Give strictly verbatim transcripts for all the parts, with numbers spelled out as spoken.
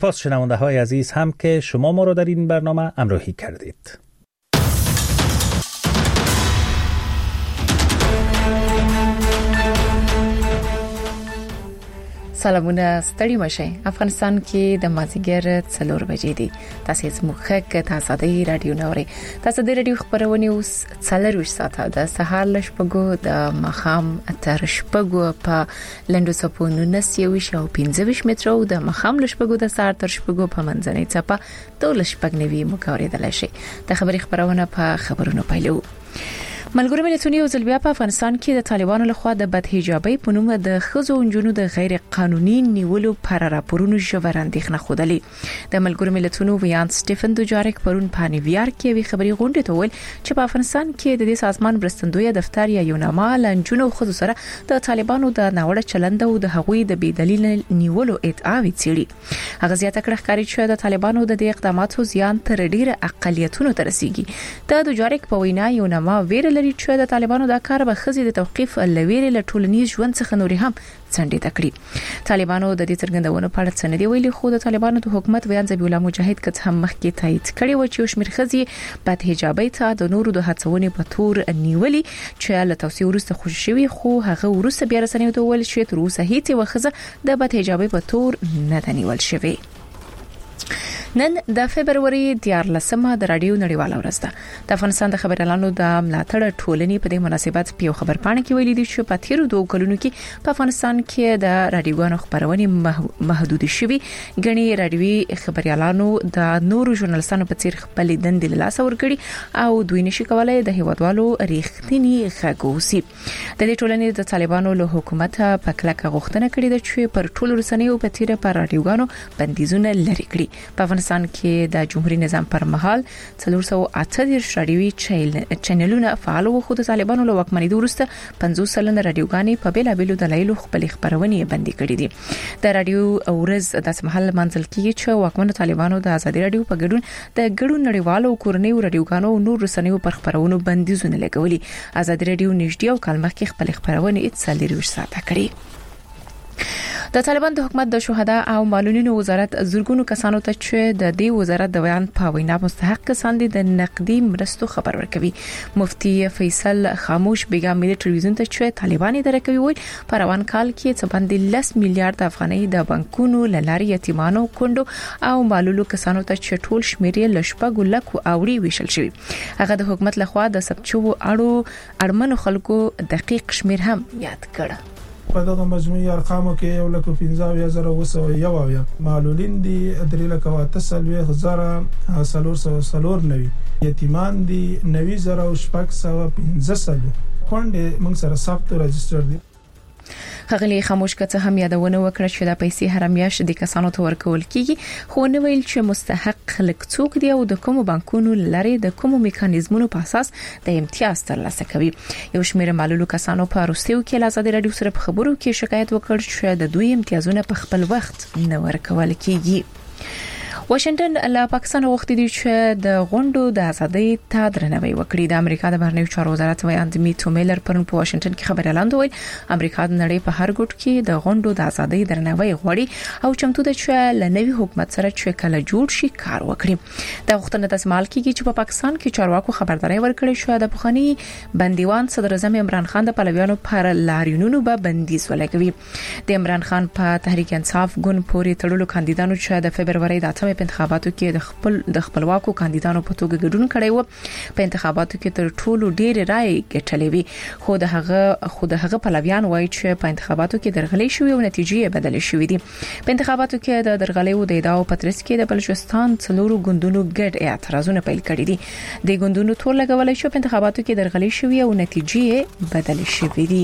پاس شنونده های عزیز هم که شما ما را در این برنامه همراهی کردید. سلامونه، ستړي مشه. افغانستان کې د مازیګر څلور بجې دي. تاسو زموږ خک تاسو د رادیو نوري تاسو د رادیو خبرونه اوس څلور ساعته د سهار لشپګو د مخام تر شپګو په لندو سپونو نسیوي شو پنځه مترو د مخام لشپګو د سهار تر شپګو په منځنۍ چپه د لشپګنوي مکورې د لشي د خبري خبرونه په خبرونو پیلو. ملګری ملتونه یو ځل بیا په افغانستان کې د طالبانو لخوا د بدحجابۍ په نوم د خزو انجونو د غیر قانوني نیولو پر راپورونو ژور اندېښنه خوده. د ملګری ملتونو ویان سټيفن دوجاریک پرون په نیویارک کې وی خبري غونډه ته ویل چې په افغانستان کې د دې سازمان برستندوی دفتر یا یو نامه لنجونو خزو سره د طالبانو د ناوړه چلند او د هغوی د بې دلیل نیولو ادعاوې چیري. هغه زیاته کړه ښکاري چې د طالبانو د دې اقداماتو زیان تر ډیره اقلیتونو ته رسیږي. د دوجاریک په وینا یو نامه ویل چې د طالبانو د کار به خزي د توقيف لویري له ټولنیز ژوند څخه نوري هم څنډه تکړي. طالبانو د دې څرګندونو په اړه څه نه دی ویلي، خو د طالبانو د حکومت ویان ذبیح الله مجاهد کڅ هم مخکې تایید کړي و چې شمیر خزي بعد حجابي ته د نورو د هڅونې په تور نیولي چې له توصیه ورسته خوشی شوی، خو هغه ورسته بیا رسنیو ته ویل چې تر اوسه هیڅ وخزه د بعد حجابي په تور نه تنیول شوی. نن د فبرवरी دیارلسمه د رادیو نړیواله ورځ ده. د افغانستان د خبريالانو د ملاتړ ټولنې په دې مناسبت په خبر پاڼه کې ویلي دي چې په تیرو دوه کلونو کې په افغانستان کې د رادیوګانو خبرونه محدود شوي. غني رادیوي خبريالانو د نورو ژورنالستانو په څیر خپل دندې له لاس ورګړي او دوی نشي کولای د هیوادوالو ریښتینی غږوسی. د دې ټولنې د طالبانو له حکومت په کلکه غوښتنه کړې ده چې پر ټولو رسنیو په تیره پر رادیوګانو بندیزونه لري کړي. په افغانستان کې د جمهوریت نظام پر مهال څلور سوه اته دېرش رادیوي چینلونه فعال وو، خو د طالبانو له واکمنۍ وروسته پنځوس سلنه رادیوګانې په بیلابېلو دلایلو خپل خبرونه بندي کړې دي. د رادیو ورځ د سمحل منځل کې چې واکمن طالبانو د ازادي رادیو په ګډون د ګډو نړیوالو کورنیو رادیوګانو او نور رسنیو پر خبرونو بندیزونه لګولي. ازادي رادیو نږدې او کلمه کې خپل خبرونه اتصالي ساته کړې. د طالبان د حکومت د شهدا او معلولینو وزارت زرګونو کسانو ته چې د دې وزارت د بیان په وینا مستحق کسان دي د نقدي مرستو خبر ورکوي. مفتی فیصل خاموش بیگا ملي ټلویزیون ته چې طالبان اداره کوي ویل په روان کال کې څه باندې لس میلیارډ افغانۍ د بانکونو لاري یتیمانو کندو او معلولو کسانو ته چې ټول شمیرې لشپګو لکو اوړي ویشل شوی. هغه د حکومت لخوا د سبچو اړو اړمنو خلکو دقیق شمیر هم یاد کړ. په دغه مجموعي ارقامو کې یو لک پنځه زره وسو یو اویا معلولین دي، درې لک واتسلوي زره سلور سو سلور نوي یتیمان دي، نوي زره او شپږ سو پنځه سلو کونډه موږ سره ثبت رجستر دي. خغلی خاموش کته هم یادونه وکړه چې د پیسې هر میاشت د کسانو ته ورکول کیږي، خو نو ویل چې مستحق خلک څوک دی او د کوم بانکونو لري د کوم میکانیزمونو په اساس د امتیاز ترلاسه کوي. یو شمېر معلولو کسانو په روسیو کې له ازادي رادیو سره په خبرو کې شکایت وکړ چې د دوی امتیازونه په خپل وخت نه ورکول کیږي. واشنگټن له پاکستان غوښتي دي چې د غونډو د ازادۍ ته درناوی وکړي. د امریکا د بهرنیو چارو وزارت ویاند میټو میلر پرون په واشنگټن کې خبر اعلان وکړ امریکا د نړۍ په هر ګوټ کې د غونډو د ازادۍ درناوی غواړي او چمتو ده چې له نوي حکومت سره چې کله جوړ شي کار وکړي. د غوښتنې د سمال کېږي چې په پاکستان کې چارواکو خبرداري ورکړي چې د بخاني بندیوان صدر اعظم عمران خان د پلویانو پر لاریونونو به بندیز ولګوي. د عمران خان په تحریک انصاف ګوند پورې تړلو کاندیدانو چې د فبرवरी د اتمې په انتخاباتو کې د خپل د خپلواکو کاندیدانو په توګه ګډون کړی و، په انتخاباتو کې تر ټولو ډېر رائے ګټلې وي، خو د هغه خو د هغه پلویان وایي چې په انتخاباتو کې درغلي شوې او نتیجې بدلې شوې دي. په انتخاباتو کې د درغلي او د ادعاو پترس کې د بلوچستان څلورو ګوندونو ګډ اعتراضونه پیل کړي دي. د ګوندونو ټول لګولای شو په انتخاباتو کې درغلي شوې او نتیجې بدلې شوې دي.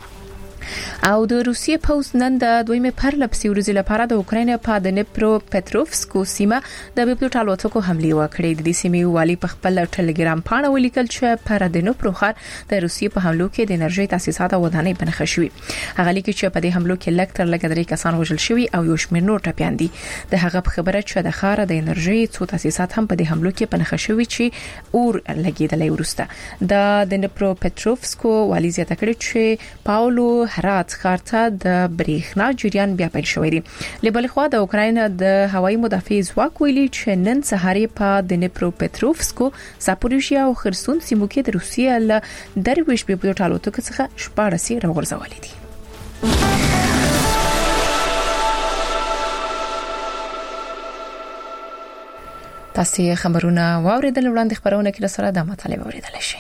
او د روسیې پوز نن د دویمه پرلپسې ورځې لپاره د اوکراین په دنپرو پټروفسکو سیمه د بیپلوټ الوتکو حمله وکړې. د سیمې والی په خپل ټلګرام پاڼه ولیکل چې پر دنپرو ښار د روسیې په حملو کې د انرژي تاسیسات او ودانۍ بنخښ شوې. هغه لیکي چې په دې حملو کې لږ تر لږه درې کسان وژل شوي او یو شمېر نور ټپيان دي. د هغه په خبره چې د ښار د انرژي څو تاسیسات هم په دې حملو کې بنخښ شوي چې اور لګیدلې ورسته. د دنپرو پټروفسکو والی زیاته کړې چې پاولو بهرات ښار ته د برېښنا جریان بیا پیل شوی دی. لبل خو د اوکراین د هوایي مدافع ځواک ویلي چې نن سهار په دنیپرو پټروفسکو، زاپوریژیا او خرسون سیمو کې د روسیې له درویش په پټالو ته څخه شپاړسي راغورځولې دي. تاسو خبرونه واوریدل، وړاندې خبرونه کې سره د مطالعه اوریدل شي.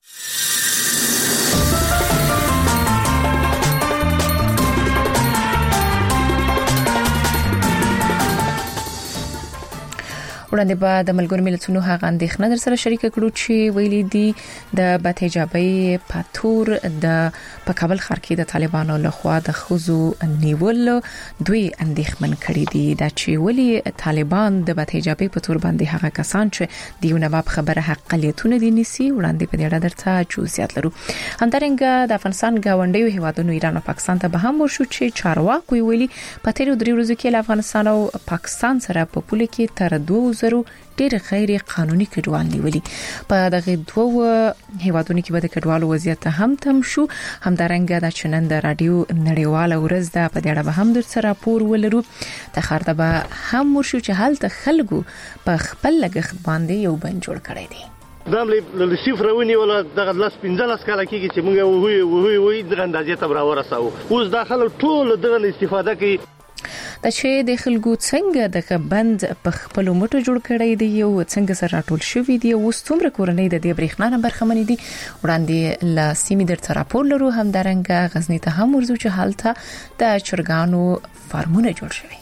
وړاندې به د ملګرو ملتونو هغه اندېښنه در سره شریک کړو چې ویلي دي د بدحجابۍ پاتور د په کابل ښار کې د طالبانو لخوا د خزو نیول دوی اندېښمن کړي دي دا چې ولی طالبان د بدحجابۍ پاتور باندې هغه کسان چې د یو نواب خبره حقیقتونه دي نسی. وړاندې په دې اړه درته جزئیات لرو. همدارنګه د افغانستان گاونډیو هیوادونو ایران او پاکستان ته به هم ورشو چې چارواکي ویلي په تیرو درې ورځو کې له افغانستان او پاکستان سره په پوله کې تر دوه ډېر غیر قانوني کډوال نیولي. په دغه دوه هیوادونو کې به د کډوالو وضعیت هم تم شو. همدارنګه د چنن د رادیو نړیواله ورځ د په دې اړه به هم در سره راپور ولرو. د خارده به هم ورشو چې حالت خلکو په خپل لګښت باندې یو بند جوړ کړی دی. دامل له صفرونی ولا دغه لاس پنځلس کاله کېږي چې موږ وې وې وې دغه اندازې ته راورساو. اوس داخله ټول دغه استفاده کوي د چې د خلکو څنګه د بند په خپل مټو جوړ کړی دی او څنګه سره راټول شوی دی او څومره کورنۍ د دې برېښنا نه برخمن دي. وړاندې ل سیمې در راپور لرو. همدارنګه غزنی ته هم ورځو چې حالت د چرګانو فارمونه جوړ شوی.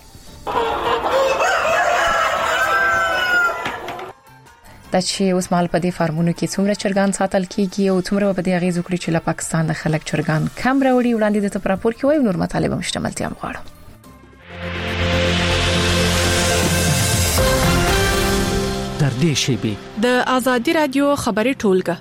دا چې اوس مال په دې فارمونو کې څومره چرګان ساتل کیږي او څومره په دې اغیز وکړي چې له پاکستان د خلک چرګان کم راوړي. وړاندې د راپور کې وایي نور مطالب مشتملتیا مغواړم. در دې شیبه د ازادي رادیو خبري ټولګه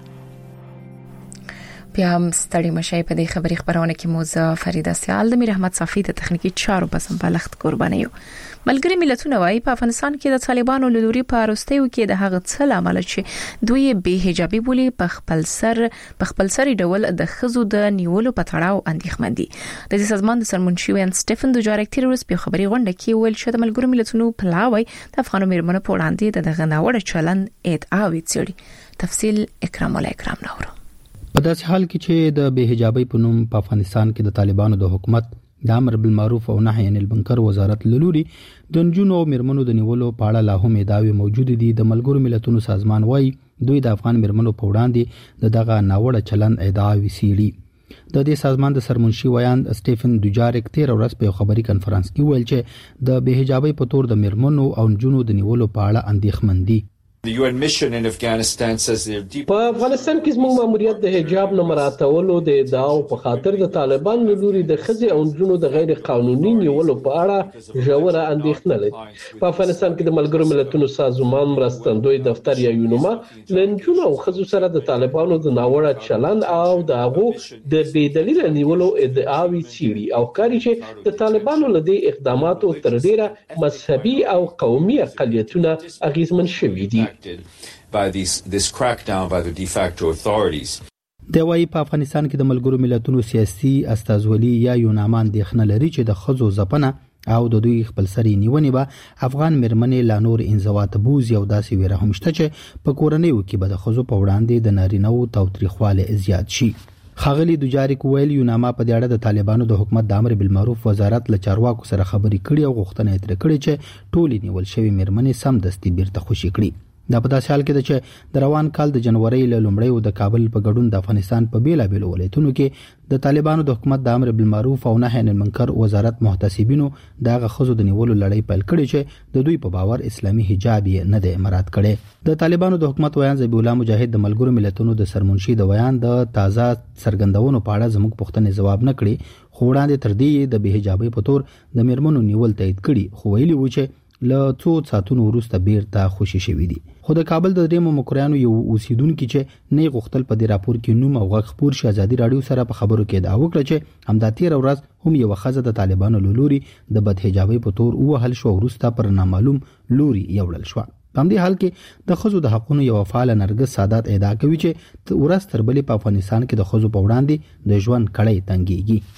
بیا هم ستړي مشای په دې خبري خبرونه کې موزه فریده سیال د میر احمد صافی د تخنیکی چارو په سمبالښت قرباني یو. ملګری ملتونه وايي په افغانستان کې د طالبانو له لوري په اروستیو کې د هغه څه لامل چې دوی به حجابي بولی په خپل سر په خپل سری ډول د خزو د نیولو په تړاو اندېښمن دي. د دې سازمان د سرمنشي وین سټيفن دوجارک تیروس په خبري غونډه کې ویل چې د ملګرو ملتونو پلاوي د افغانو میرمنو په وړاندې د دغه ناوړه چلن ادعا ویڅړي. تفصیل اکرام ول اکرام نورو. په داسې حال کې چې د بے حجابۍ په نوم په افغانستان کې د طالبانو د حکومت د امر بالمعروف او نهي عن المنکر وزارت لوري د نجونو او میرمنو د نیولو په اړه لا هم ادعاوې موجود دي. د ملګرو ملتونو سازمان وايي دوی د افغان میرمنو په وړاندې د دغه ناوړه چلن ادعاوې سیړي. د دې سازمان د سرمنشي ویان سټيفن دوجارک تیر ورځ په خبري کانفرنس کې ویل چې د بے حجابۍ په تور د میرمنو او نجونو د نیولو په اړه اندېښمن دي. The U N mission in Afghanistan says they're deep. په افغانستان کې زموږ ماموریت د حجاب نه مراعاتولو د ادعاو په خاطر د طالبان لوري د خزي او جنونو د غیر قانوني نیولو په اړه ژوره اندېښنه لري. په افغانستان کې د ملګرو ملتونو سازمان مرستندوی دفتر یا یونوما لنجونو او خزو سره د طالبانو د ناوړه چلند او د هغه د بيدلیل نیولو ادعاوي چیري او کاری چې د طالبانو له دې اقداماتو تر ډیره مذهبي او قومي اقلیتونه اغیزمن شوي دي. by these this crackdown by the de facto authorities. د وايي په افغانستان کې د ملګرو ملتونو سیاسي استازولي یا یونامان د خنل لري چې د خزو زپنه او د دوی خپل سری نیونې به افغان مرمنې لا نور انزوات بوز یو داسې ویره هم شته چې په کورنیو کې به د خزو په وړاندې د نارینهو تاوتریخواله زیات شي. خاغلی دوجارک ویل یوناما په دې اړه د طالبانو د حکومت د امر بالمعروف وزارت له چارواکو سره خبرې کړې او غوښتنه یې تر کړې چې ټولې نیول شوی مرمنې سم دستي بیرته خوشي کړي. دا په داسې حال کې ده چې د روان کال د جنوري له لومړیو د کابل په ګډون د افغانستان په بیلابیل ولایتونو کې د طالبانو د حکومت د امر بالمعروف او نهي عن المنکر وزارت محتسبینو دغه خزو د نیولو لړۍ پیل کړې چې د دوی په باور اسلامي حجاب یې نه دی مراد کړي. د طالبانو د حکومت ویان ذبیح الله مجاهد د ملګرو ملتونو د سرمنشي د ویان د تازه څرګندونو په اړه زموږ پوښتنې جواب نه کړي، خو وړاندې تر دې د بې حجابۍ په تور د میرمنو نیول تایید کړي، خو ویلي و چې له څو ساعتونو وروسته بیرته خوشي شوي دي. خو د کابل د درېمو مکریانو یو اوسیدونکو چې نه غوښتل په دې راپور کې نوم او غږ خپور شي ازادي رادیو سره په خبرو کې دا وکړه چې همدا تیر ورځ هم یو خزه د طالبانو لوري د بد حجابۍ په تور وهل شو وروسته پر نامعلوم لوري یوړل شو. په دې حال کې د خزو د حقونو یو فعال نرګس سادات ادعا کوي چې ورځ تر بلې په افغانستان کې د خزو په وړاندې د ژوند کړۍ تنګيږي.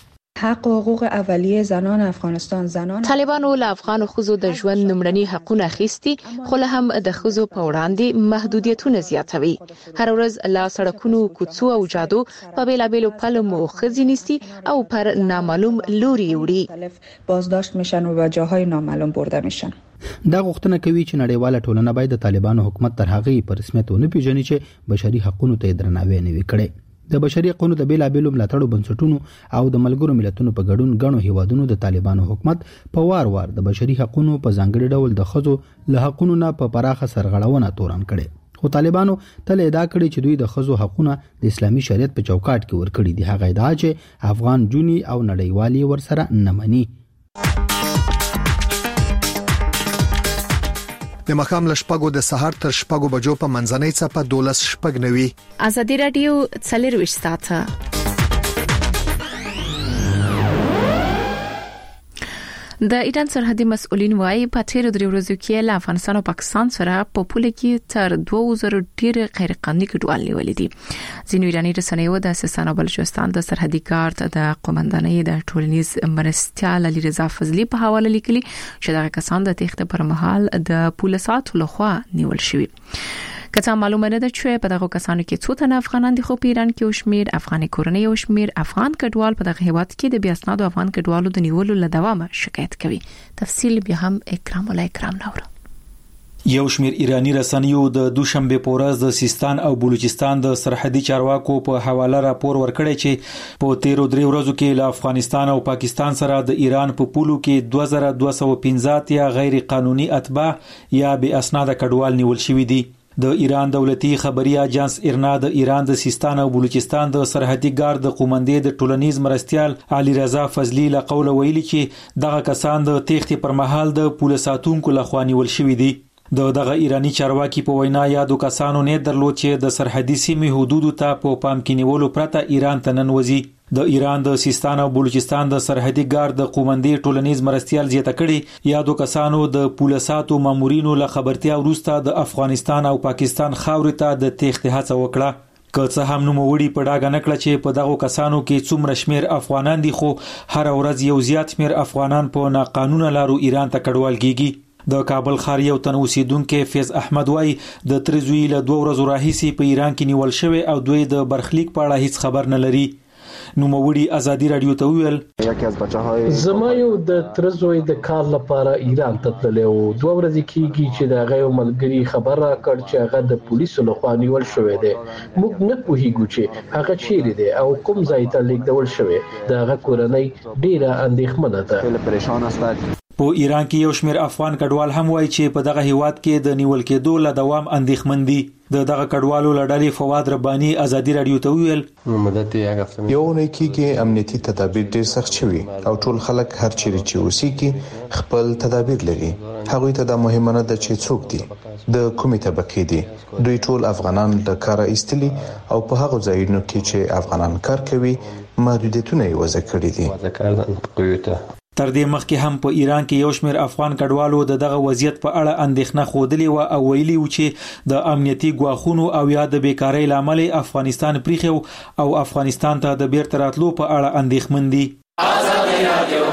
حق و حقوق اولیه زنان افغانستان زنان طالبانو له افغان ښځو د ژوند نمړني حقونه اخیستي، خو له هم د ښځو په وړاندې محدودیتونه زیاتوي. هر ورځ له سړکونو، کوڅو او جادو په بیلابیلو پلمو ښځې نیسي او پر نامعلوم لوري وړي. بازداشت میشن و به جاهای نامعلوم برده میشن. دا غوښتنه کوي چې نړیواله ټولنه باید د طالبانو حکومت تر هغه په رسمیت ونه پیژني چې بشري حقوقو ته درناوی نه وکړي. د بشري حقوقو د بیلابیلو ملاتړو بنسټونو او د ملګرو ملتونو په ګډون غنو هیوادونو د طالبانو حکومت په وار وار د بشري حقوقو په ځانګړي ډول د خځو له حقوقو نه په پراخه سرغړونه تورن کړي. خو طالبانو تل ادعا کړې چې دوی د خځو حقوقونه د اسلامي شریعت په چوکاټ کې ورکړي دي. هغه ادعا چې افغان جونی او نړیوالي ورسره نه مني. د مخام لشپګو د سحر تر شپګو بجو په منځنۍ څپه دولس شپګ نوي. ازادي رادیو څلرويش ساعته د ایران سرحدي مسؤلین وايي په تیر درې ورځو کې له افغانستان او پاکستان سره په پوله کې تر دوه زره ډیر غیر قانوني کډوال نیولې دي. ځینې ایراني رسنیو د سیستان او بلوچستان د سرحدي ګارد د قومندانۍ د ټولنیز مرستیال علي رضا فضلي په حواله لیکلي چې دا کسان د تخت پر مهال د پولیساتو لخوا نیول شوي. کله معلومه ده چې په دغه کسانو کې څو تنه افغانان دي، خو په ایران کې وشمیر افغاني کورنۍ او شمیر افغان کډوال په دغه هیواد کې د بیا اسنادو افغان کډوالو د نیولو له دوامه شکایت کوي. تفصیل به هم اکرام الله اکرام نور. یو شمیر ایرانی رسنیو د دوشنبه په ورځ د سیستان او بلوچستان د سرحدي چارواکو په حواله راپور ورکړی چې په تیر درې ورځو کې له افغانستان او پاکستان سره د ایران په پولو کې دوه زره دوه سوه پنځه یا غیر قانوني اتباع یا بې اسناده کډوال نیول شوي دي. د ایران دولتي خبري اژانس ایرنا د ایران د سیستان او بلوچستان د سرحدي ګارد د قومندې د ټولنیز مرستیال علي رضا فضلي له قوله ویلي چې دغه کسان د تخت پر مهال د پولیس ساتونکو لخوا نیول شوي دي. د دغه ایرانی چارواکي په وینا یادو کسانو نه درلود چې د سرحدي سیمې حدودو ته په پام کې نیولو پرته ایران ته ننوځي. د ایران د سیستان او بلوچستان د سرحدي ګارد د قومندې ټولنیز مرستیال زیاته کړي یادو کسانو د پولیساتو مامورینو له خبرتیا وروسته د افغانستان او پاکستان خاورې ته د تخت هڅه وکړه. که څه هم نو وړي په ډاګه نکړه چې په دغه کسانو کې څومره شمیر افغانان دي، خو هر ورځ یو زیات شمیر افغانان په ناقانونه لارو ایران ته کډوال کیږي. د کابل ښار یو تن اوسیدونکو فیض احمد وای د ترزوی له دوه ورځو راهیسي په ایران کې نیول شوی او دوی د برخلیک په اړه هیڅ خبر نه لري. نو موړي ازادي رادیو ته ویل یکی از بچهای زما یو د ترزوی د کار لپاره ایران ته تللی و. دوه ورځې کېږي چې د هغه ملګری خبر راکړ چې هغه د پولیسو لخوا نیول شوی دی. موږ نه پوهیږو چې هغه چیرې دی او کوم ځای ته لیږدول شوی. د هغه کورنۍ ډیره اندېښمنه ده، پریشان است. په ایران کې یو شمیر افغان کډوال هم وایي چې په دغه هیواد کې د نیول کېدو له دوام اندېښمن دي. د دغه کډوالو لړلې فواد رباني ازادي رادیو ته ویل مدت یو هفته یو نه کېږي امنیتي تدابیر ډېر سخت شوي او ټول خلک هر چیرې چې اوسېږي خپل تدابیر لري. هغوی ته دا مهمه نه ده چې څوک دي، د کومې طبقې دي. دوی ټول افغانان د کاره ایستلي او په هغو ځایونو کې چې افغانان کار کوي محدودیتونه یې وضع کړي دي. تر دې مخکې هم په ایران کې یو شمیر افغان کډوالو د دغه وضعیت په اړه اندېښنه خوده و او ویلي و چې د امنیتي ګواښونو او یا د بیکارۍ لامل افغانستان پریخو او افغانستان ته د بیرته راتلو په اړه اندېښمن دي. ازادي رادیو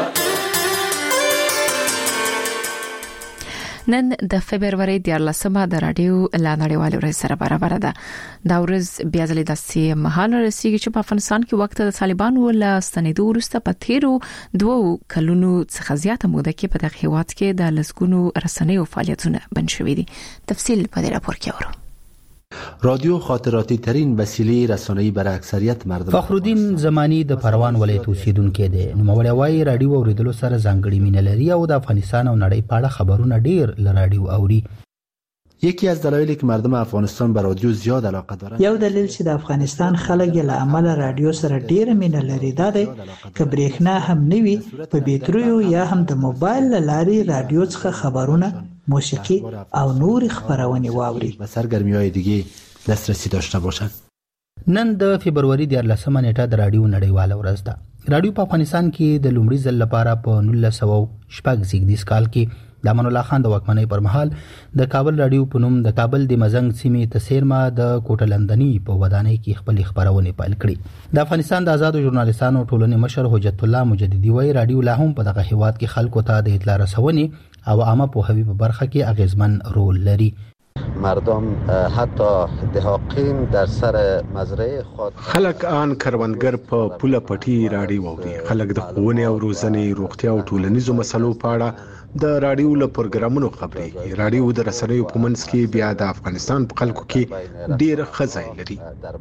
نن د فبرवरी دیارلسمه د رادیو لانړیوال ورځ سره برابر ده. دا ورځ بیا ځلې داسې مهال رسیږي چې په افغانستان کې وخت د طالبانو له ستنېدو وروسته په تیرو دوه کلونو څخه زیاته موده کې په دغه هیواد کې د لسګونو رسنیو فعالیتونه بند شوي دي. تفصیل په دې راپور کې اورو. رادیو خاطراتی ترین وسیله رسانه‌ای برای اکثریت مردم. فخرالدین زمانی د پروان ولایت اوسیدونکو دی. نو مولوی وای رادیو اوریدلو سره ځانګړي مینه لري او د افغانستان او نړۍ په اړه خبرونه ډیر ل رادیو اوري. یکی از دلایلی که مردم افغانستان به رادیو زیاد علاقه دارند یو دلیل چې د افغانستان خلک له عمل رادیو سره ډیر مینه لري دا دی چې برېښنا هم نوي په بیټریو یا هم د موبایل لارې رادیو څخه خبرونه، موسیقی او نور خبرونه واوري به سرگرمی‌های دیگه دسترسی داشته باشند. نن د فبرवरी دیارلسمه نیټه د رادیو نړیواله ورځ ده. رادیو په افغانستان کې د لومړي ځل لپاره په نولس سوه شپږ زیږدیز کال کې د امان الله خان د واکمنۍ پر مهال د کابل رادیو په نوم د کابل د مزنګ سیمې تسیرما د کوټه لندنی په ودانۍ کې خپل خبرونه پیل کړې. د افغانستان د آزادو ژورنالیستانو ټولنې مشر حجت الله مجددي وایي رادیو لا هم په دغه هیواد کې خلکو ته د اطلاع رسونې او عامه پوهاوی په برخه کې اغیزمن رول لري. مردم حتی دهاقین در سر مزرعه خود خلک آن کروندګر په پوله پټي راډیو اوري. خلک د ښوونې او روزنې روغتیا او ټولنیزو مسلو په اړه د راډیو له پروګرامونو خبري. راډیو د رسنیو په منځ کې بیا د افغانستان په خلکو کې ډیر خزای لري.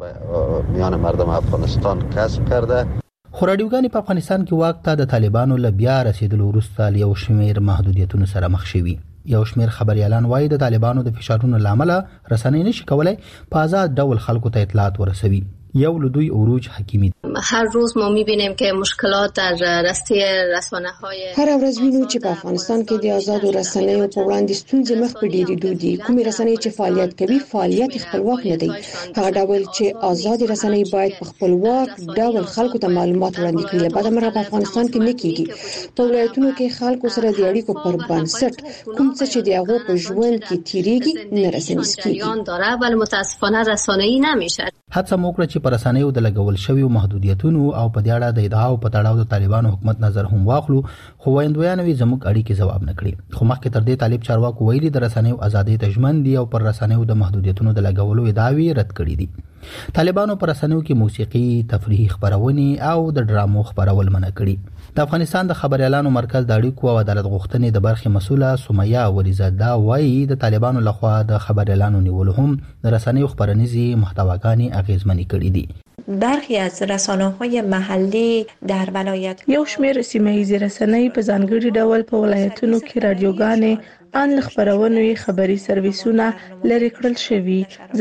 میان مردم افغانستان کسب کرده. خو راډیوګانې په افغانستان کې واک ته د طالبانو له بیا رسیدلو وروسته یو شمېر محدودیتونو سره مخ شوي. یو شمېر خبريالان وایي د طالبانو د فشارونو لامل رسنۍ نشي کولای په آزاد ډول خلکو ته اطلاعات ورسوي. یو لدوی اوروج حکیمی هر روز ما می‌بینیم که مشکلات در راسته رسانه‌های هر ورځ وینو چې په افغانستان کې د آزادو رسنیو په وړاندې ستونزې مخ په ډېرېدو دي. کومې رسنۍ چې فعالیت کوي فعالیت خپلواک نه دی. هغه ډول چې آزاد رسنۍ باید په خپلواک ډول خلکو ته معلومات وړاندې کړي. بعد مرغه په افغانستان کې نه کیږي. په ولایتونو کې خلکو سره د اړیکو پر بنسټ کوم څه چې د هغه په ژوند کې تیریږي نه رسنیز کیږي داره ولی متاسفانه رسانه‌ای نمیشه. هڅه موکړه چې پر رسنیو د لګول شوی محدودیتونو او په دې اړه د ادعاو په تړاو د طالبانو حکومت نظر هم واخلو خو وایندویانوي زموږ اړیکې جواب نه کړي. خو مخکې تر دې طالب چارواکو ویلي د رسنیو ازادي ته ژمن دي او پر رسنیو د محدودیتونو د لګولو ادعاوی رد کړي دي. طالبانو پر رسنیو کې موسیقي، تفریحي خبرونه او د ډرامو خبرول منع کړي. د افغانستان د خبريالانو مرکز د اړیکو او عدالت غوښتنې د برخې مسوله سمیه ولیزاده وایي د طالبانو لخوا د خبريالانو نیول هم د رسنیو خبرنیزي محتواګانې اغیزمنې کړي دي. برخی از رسانه‌های محلی در ولایت یو شمېر سیمه‌ایزې رسنۍ په ځانګړي ډول په ولایتونو کې رادیوګانې ان خبرونې خبري سرویسونه لري کړل شوي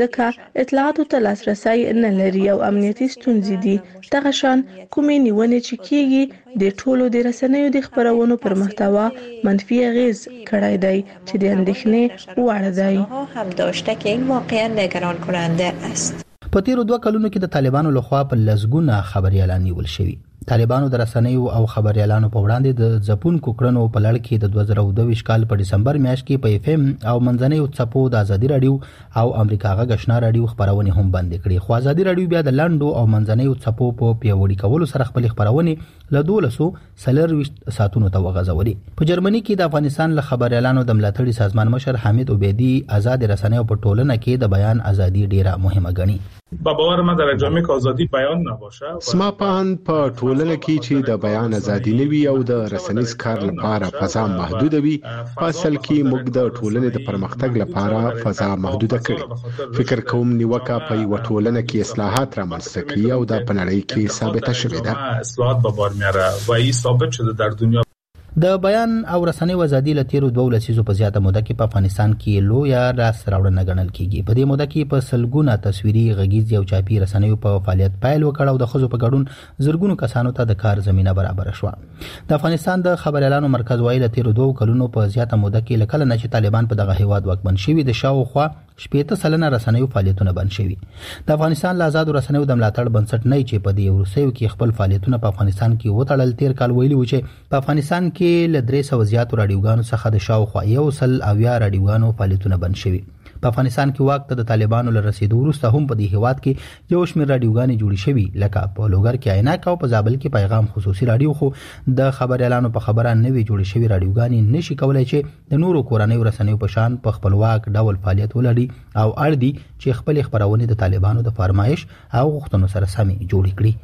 ځکه اطلاعاتو ته لاسرسي نه لري او امنیتي ستونزې دي. دغه شان کومې نیونې چې کیږي د ټولو د رسنیو د خبرونو پر محتوا منفي اغیز کړی دی چې د اندېښنې وړ دی. هم داشته که این واقعا نگران کننده است. په تیرو دوه کلونو کې د طالبانو لخوا په لزګونه خبريالان نیول شوي. طالبانو د رسنیو او خبريالانو په وړاندې د ځپونکو کړنو په لړ کې د دوه زره دوه کال په دسمبر میاشت کې په اف ام او منځنۍ چپو د ازادي رادیو او امریکا غږ آشنا رادیو خبرونه هم بند کړي. خو ازادي رادیو بیا د لندو او منځنۍ چپو په پیوړی کولو سره خپل خبرونه له دولسو سلرويشت ساتونو ته وغځولي. په جرمني کې د افغانستان له خبريالانو د ملاتړي سازمان مشر حمید عبیدی آزاد رسنیو په ټولنه کې د بیان ازادي ډیره مهمه ګڼي. با باور ما در جامعه که آزادی بیان نباشه سما پان په ټولنه کې چې د بیان ازادي نه وي او د رسنیز کار لپاره فضا محدود وي په اصل کې موږ د ټولنې د پرمختګ لپاره فضا محدوده کړې. فکر کوم نیوکه په یو ټولنه کې اصلاحات رامنځته کوي او د پنړۍ کې ثابته شوې ده. اصلاحات به بار میاره و این ثابت شده در دنیا. د بیان او رسنیو ازادي له تیرو دوه لسیزو په زیاته موده کې په افغانستان کې لویه راس راوړنه ګڼل کیږي. په دې موده کې په سلګونه تصویري غږیز او چاپی رسنیو په فعالیت پیل وکړ او د خزو په ګډون زرګونو کسانو ته د کار زمينه برابر شوه. د افغانستان د خبريالانو مرکز وایي له تیرو دوه کلونو په زیاته موده کې لکه نه چې طالبان په دغه هیواد واکمن شوي د شاوخوا شپږ سلنه رسنیو فعالیتونه بند شوي. د افغانستان له آزادو رسنیو د ملاتړ بنسټ نه چې په دې ورسېو کې خپل فعالیتونه په افغانستان کې وټړل. تیر کال ویلي و چې په افغانستان کې له درې سوه زیاتو رادیوګانو څخه د شاوخوا یو سل اویا رادیوګانو فعالیتونه بند شوي. په افغانستان کې واک ته د طالبانو له رسیدو وروسته هم په دې هیواد کې یو شمېر رادیوګانې جوړې شوي لکه په لوګر کې عینک او په زابل کې پیغام خصوصي رادیو. خو د خبريالانو په خبره نوي جوړې شوي رادیوګانې نشي کولای چې د نورو کورنیو رسنیو په شان په خپلواک ډول فعالیت ولري او اړ دي چې خپل خبرونه د طالبانو د فرمایش او غوښتنو سره سمې جوړې کړي.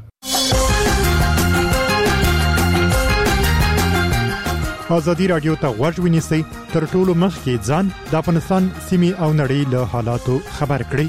ازادي رادیو ته غوږ ونیسئ تر ټولو مخکې ځان د افغانستان سیمې او نړۍ له حالاتو خبر کړئ.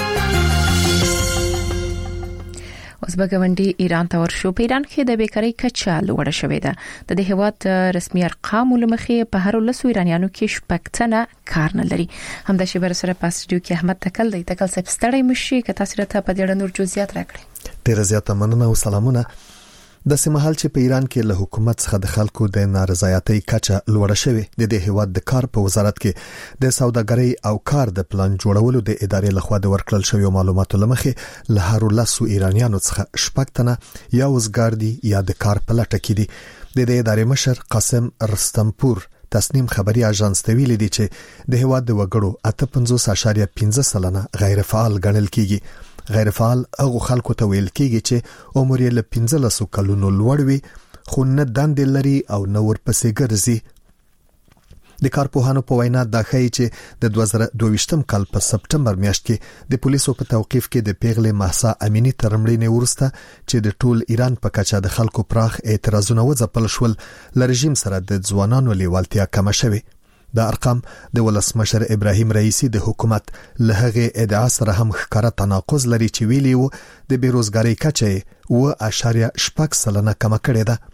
اوس به ګوندي ایران ته ورشو. په ایران کې د بیکاری کچه لوړه شوې ده. د دې هیواد رسمي ارقام لمخې په هر لسو ایرانیانو کې شپږتنه کار نه لري. همدا شی بر سره پاس جو کې احمد تکل دی تکل سب ستړی مشي که تاسو ته په دې ډول نور جزئیات راکړي. ډیر زیاته مننه او سلامونه. د سیمهال چې په ایران کې له حکومت څخه د خلکو د نارضایتۍ کچه لوړه شوې د دې هیواد د کار په وزارت کې د سوداګرۍ او کار د پلان جوړولو د ادارې لخوا د ورکړل شوی معلوماتو لمخې له هر لاسو ایرانیانو څخه شپږ تنه یا وزګار دي یا د کار په لټه کې دي. د دې ادارې مشر قاسم رستمپور تسنیم خبري اژانس ته ویلي دي چې د هیواد د وګړو اته پنځوس اعشاریه پنځه سلنه غیر فعال ګڼل کیږي. غیر فعال هغه خلکو ته ویل کیږي چې عمر یې له پنځلسو کلونو لوړ وي خو نه دندې لري او نه ورپسې ګرځي. د کارپوهانو په وینا دا ښیي چې د دوه زره دوه ویشتم کال په سپټمبر میاشت کې د پولیسو په توقیف کې د پیغلې مهسا امینی تر مړینې وروسته چې د ټول ایران په کچه د خلکو پراخ اعتراضونه وځپل شول، ل رژیم سره د ځوانانو لیوالتیا کم شوه. دا ارقام د ولسمشر ابراهیم رئیسی د حکومت له هغه ادعا سره هم ښکاره تناقض لري چې ویلی وو د بیروزګاری کچه و اشاریه شپږ سلنه کم کړې ده.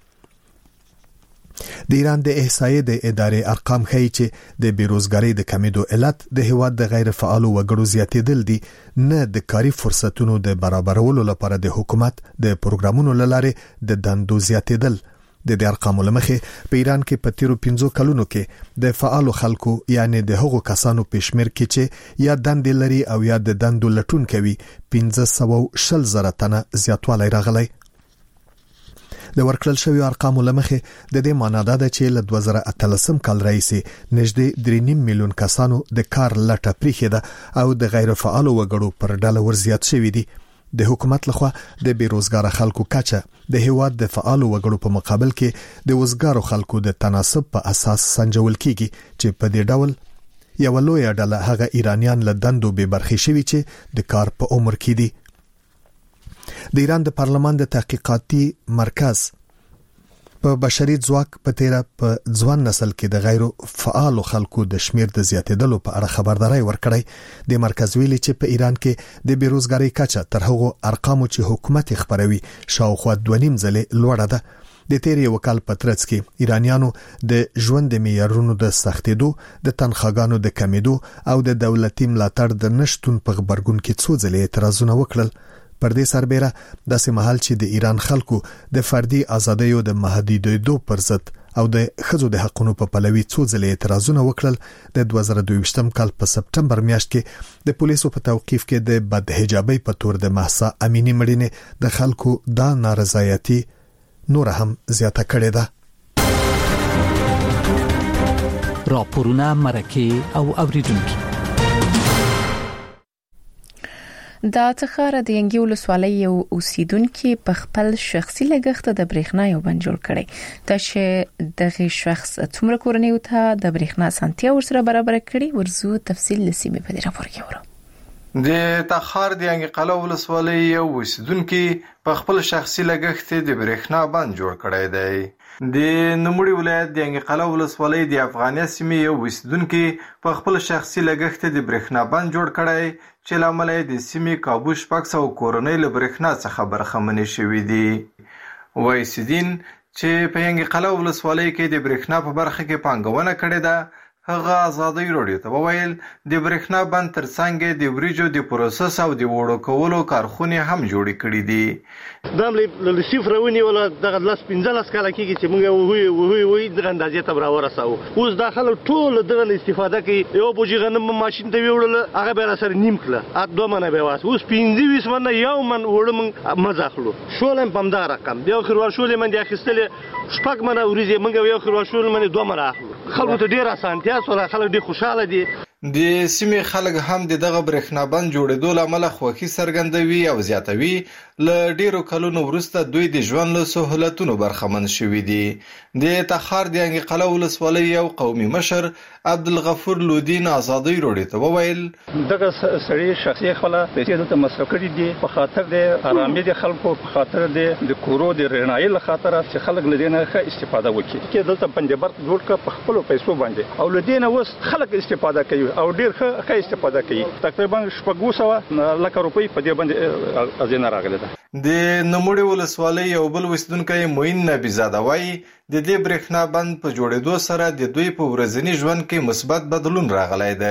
د ایران د احصایې د ادارې ارقام ښیي چې د بیروزګاری د کمیدو علت د هیواد د غیر فعالو وګړو زیاتېدل دي، نه د کاري فرصتونو د برابرولو لپاره د حکومت د پروګرامونو لاره د دندو زیاتېدل. د دې ارقامو لمخې په ایران کې په تیرو پنځو کلونو کې د فعالو خلکو یعنی د هغو کسانو پېشمیر کې چې یا دندې لري او یا د دندو لټون کوي پنځه سوه شل زره تنه زیاتوالی راغلی. د ورکړل شوی ارقامو لمخې د دې معنی ده چې له دوه زره اتلسم کال راهیسې نږدې درې نیم میلیون کسانو د کار لټه پریښې ده او د غیر فعالو وګړو پر ډله ورزیات شوي دي. د حکومت لخوا د بیروزګار خلکو کچه د هیواد د فعالو وګړو په مقابل کې د وزګارو خلکو د تناسب په اساس سنجول کیږي چې په دې ډول یو لوی ډله هغه ایرانیان له دندو به برخې شوي چې د کار په عمر کې دي. د ایران د پارلمان د تحقیقاتي مرکز په بشري ځواک په تیره په ځوان نسل کې د غیر فعال خلکو د شمیر د زیاتېدلو په اړه خبرداري ورکړی. د مرکز ویلي چې په ایران کې د بیروزګاری کچه تر هغو ارقامو چې حکومت خبروي شاوخوا دوه نیم ځلې لوړه ده. د تیر یو کال په ترڅ کې ایرانیانو د ژوند معیارونو د سختېدو، د تنخواګانو د کمیدو او د دولتي ملاتړ د نشټون په خبرګون کې څو ځلې اعتراضونه وکړل. پر دې سربېره داسې مهال چې د ایران خلکو د فردي ازادیو د محدودیدو پر ضد او د ښځو د حقوقو په پلوي څو ځلې اعتراضونه وکړل. د دوه زره دوه ویشتم کال په سپټمبر میاشت کې د پولیسو په توقیف کې د بدحجابۍ په تور د مهسا امینی مړینې د خلکو دا نارضایتي نور هم زیاته کړې ده. راپورونه مرکه او اوریدونکو دا تخاره د ینګي ولسوالۍ یو اوسیدونکو په خپل شخصي لګښت د برېښنا یو بند جوړ کړي. دا چې دغه شخص څومره کورنۍ ته د برېښنا سنتیا ورسره برابر کړي ورزو تفصیل لسیمه په دې راپور کې ورو. د تخار د ینګي قلعه ولسوالۍ یو اوسیدونکو په خپل شخصي لګښت د برېښنا بند جوړ کړي دی. د نوموړي ولایت د ینګي قلعه ولسوالۍ د افغانیه سیمې یو اوسیدونکو په خپل شخصي لګښت د برېښنا بند جوړ کړي چې لامل د سیمې کابو شپږ سوه کورنۍ له برېښنا څخه برخمنې شوې دي. وایسیدین چې په ینګي قلعه ولسوالۍ کې د برېښنا په برخه کې پانګونه کړې ده هغه ازادي راډیو ته وویل د برېښنا بند ترڅنګ د وریجو د پروسس او د وړو کولو کارخونې هم جوړې کړې دي. دا له صفر ونیول دغه لاس پنځلس کاله کېږي چې موږ وهوی وهوی وهوی دغه اندازې ته راورساو. اوس داخله ټول دغه استفاده کوي. یو بوجي غنم ماشین ته ویوړل هغه به را سره نیم کله ا دوه منه به واس اوس پنځه ویس منه یو من وړم مزاخلو شولم پمدا رقم دی اخر ور شولې من د اخیستل شپږ منه وريزه موږ یو اخر ور شول من دوه منه اخلو. خلکو ته ډیر اسانتیا سره خلک ډیر خوشاله دي. د سیمې خلک هم د دغه برېښنا بند جوړېدو لامل خوښي څرګندوي او زیاتوي. له ډیرو کلونو وروسته دوی د ژوند له سہولتونو برخمن شوي دي. د تخار د ینګي قلعه ولسوالۍ یو قومي مشر عبدالغفور لودین ازادي راډیو ته وویل دغه سړي شخصي خپل پیسې دلته مصرف کړي دي په خاطر د آرامۍ د خلکو په خاطر د کورو د رڼایي له خاطر چې خلک لدینه ښه استفاده وکړي چې دلته بندبرت جوړ کړ په خپل پیسو باندې او لدینه اوس خلک استفاده کوي او ډیر ښه استفاده کوي. تقریبا شپږ سوه لک روپۍ په دې باندې ازینه راغله. د نوموړي ولسوالۍ یو بل اوسیدونکی معین نبیزاده وایي د دې برېښنا بند په جوړېدو سره د دوی په ورځني ژوند کې مثبت بدلون راغلی دی.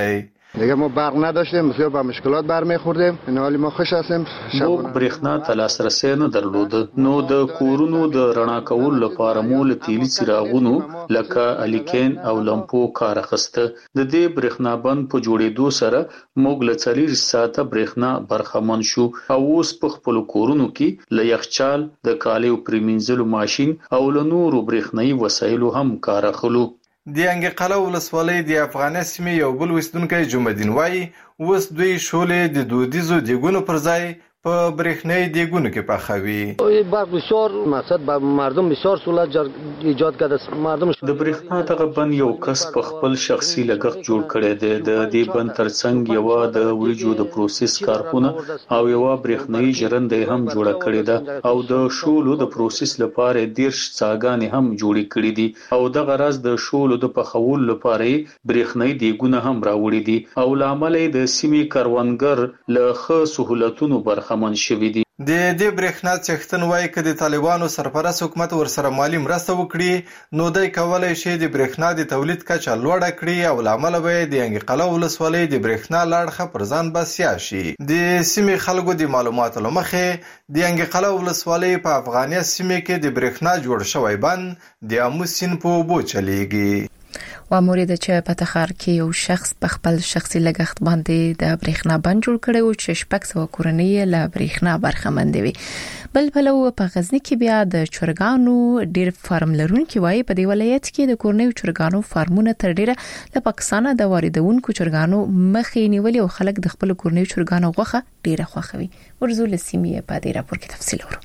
دیگه ما برق نداشتیم، بسیار با مشکلات برمیخوردیم. این حالی ما خوش هستیم. موږ برېښنا ته لاسرسی نه درلود، نو د کورونو د رڼا کولو لپاره مو له تیلي څراغونو لکه الیکین او لمپو کار اخیسته. د دې برېښنا بند په جوړېدو سره موږ له څلور ساعته برېښنا برخمن شو او اوس په خپل کورونو کې له یخچال، د کالیو پریمنځلو ماشين او له نورو برېښنايي وسایلو هم کار اخلو. د انګي قلعه ولسوالۍ د افغاني سیمې یو بل وسیدونکی جمعدین وایي اوس دوی شولې د دودیزو دیګونو پر ځای په برېښنايي دیګونو کې پخوي. برق بسیار مقصد به مردم بسیار سهولت ایجاد کرده. مردم د برېښنا دغه بند یو کس په خپل شخصي لګښت جوړ کړی دی. د دې بند ترڅنګ یو د وریجو د پروسس کارخونه او یو برېښنايي ژرنده هم جوړه کړې ده او د شولو د پروسس لپاره دیرش څاګانې هم جوړې کړې دي او دغه راز د شولو د پخولو لپاره برېښنايي دیګونه هم راوړي دي او لامل د سیمې کروندګر له ښه سہولتونو برخه من شوی دی. د دې برېښنا څښتن وایي چې د طالبانو سرپرست حکومت ورسره مالی مرسته وکړي نو دوی کولای شي د برېښنا د تولید کچه لوړه کړي او لامل به د انګي قلعه ولسوالۍ د برېښنا لاړخه پر ځان بسیا شي. د سیمې خلکو د معلوماتو لمخې د انګي قلعه ولسوالۍ په افغاني سیمې کې د برېښنا جوړ شوی بند د امو سیند په اوبو چلیږي. و مورید چې په تخار کې یو شخص په خپل شخصي لګښت باندې د برېښنا بند جوړ کړی او چې شپږ سوه کورنۍ له برېښنا برخمن دي. بل بل په غزنی کې بیا د چرګانو ډېر فارم لرونکي وایي په دې ولایت کې د کورنۍ چرګانو فارمونه تر ډیره له پاکستان د واردونکو چرګانو مخې نیولې او خلک د خپل کورنۍ چرګانو غوښه ډیره خوښوي. ورزول سیمې په دې راپور کې تفصیل ورو.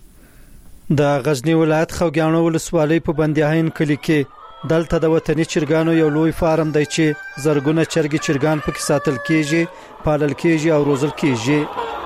د غزنی ولایت خوګیانو ولسوالۍ په بندیاهین کلی کې دلته د وطني چرګانو یو لوی فارم دی چې زرګونه چرګي چرګان پکې ساتل کیږي، پالل کیږي او روزل کیږي.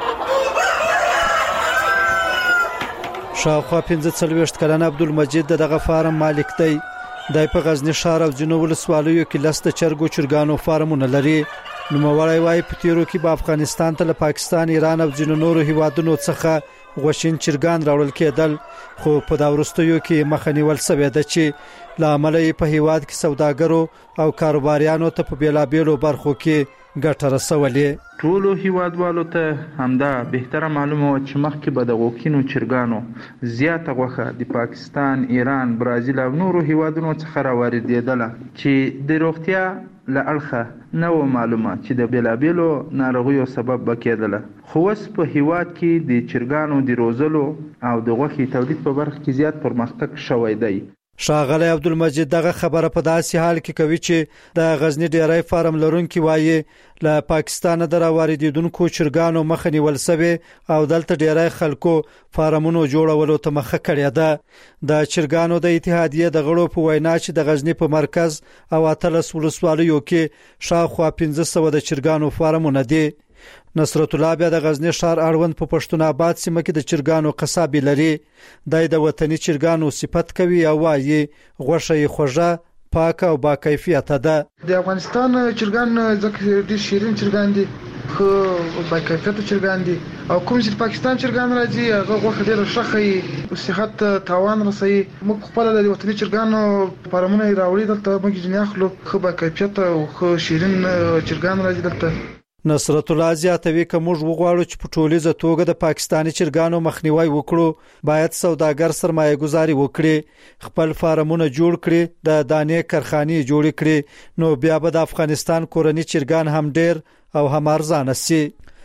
شاوخوا پنځه څلوېښت کلن عبدالمجید دغه فارم مالک دی. د په غزنی ښار او ځینو ولسوالیو کې لسته چرګو چرګانو فارمونه لري. نوموړی وایي په تیرو کې په افغانستان ته له پاکستان، ایران او ځینو نورو هیوادونو څخه غوښین چرګان راوړل کېدل خو په دا وروستیو کې مخه نیول شوې ده چې له امله یې په هیواد کې سوداګرو او کاروباریانو ته په بیلابیلو برخو کې ګټه رسولې. ټولو هیوادوالو ته همدا بهتره معلومه و چې مخکې به د غوښینو چرګانو زیاته غوښه د پاکستان، ایران، برازیل او نورو هیوادونو څخه راواردېدله چې د روغتیا له اړخه نه و معلومه چې د بیلابیلو ناروغیو سبب به کېدله. خو اوس په هیواد کې د چرګانو د روزلو او د غوښې تولید په برخه کې زیات پرمختګ شوی دی. شاغلی عبدالمجید دغه خبره په داسې حال کې کوي چې د غزنی ډیری فارم لرونکي وایي له پاکستان د راواردېدونکو چرګانو مخه نیول شوی او دلته ډیری خلکو فارمونو جوړولو ته مخه کړې ده. د چرګانو د اتحادیې د غړو په وینا چې د غزنی په مرکز او اتلس ولسوالیو کې شاوخوا پنځه سوه د چرګانو فارمونه دي. نصرت الله بیا د غزنی ښار اړوند په پښتون آباد سیمه کې د چرګانو قصابي لري. دای د وطني چرګانو صفت کوي او وایي غوښه یې خوږه، پاکه او با کیفیت ده. د افغانستان چرګان ځکه ډېر شیرین چرګان دي، خو با کیفیت چرګان دي او کوم چې پاکستان چرګان راځي هغه غوښه ډېر ښه او صحت تاوان رسوي. موږ خپل د وطني چرګانو فارمونه راوړي دلته موږ جنیا خلک خو با کیفیت او خو شیرین چرګان راځي دلته. نصرت الله زیاتوي که موږ وغواړو چې په ټولیزه توګه د پاکستاني چرګانو مخنیوي وکړو باید سوداګر سرمایه گذاري وکړي، خپل فارمونه جوړ کړي، د دانې کارخانې جوړ کړي، نو بیا به د افغانستان کورني چرګان هم ډیر او هم ارزانه سي.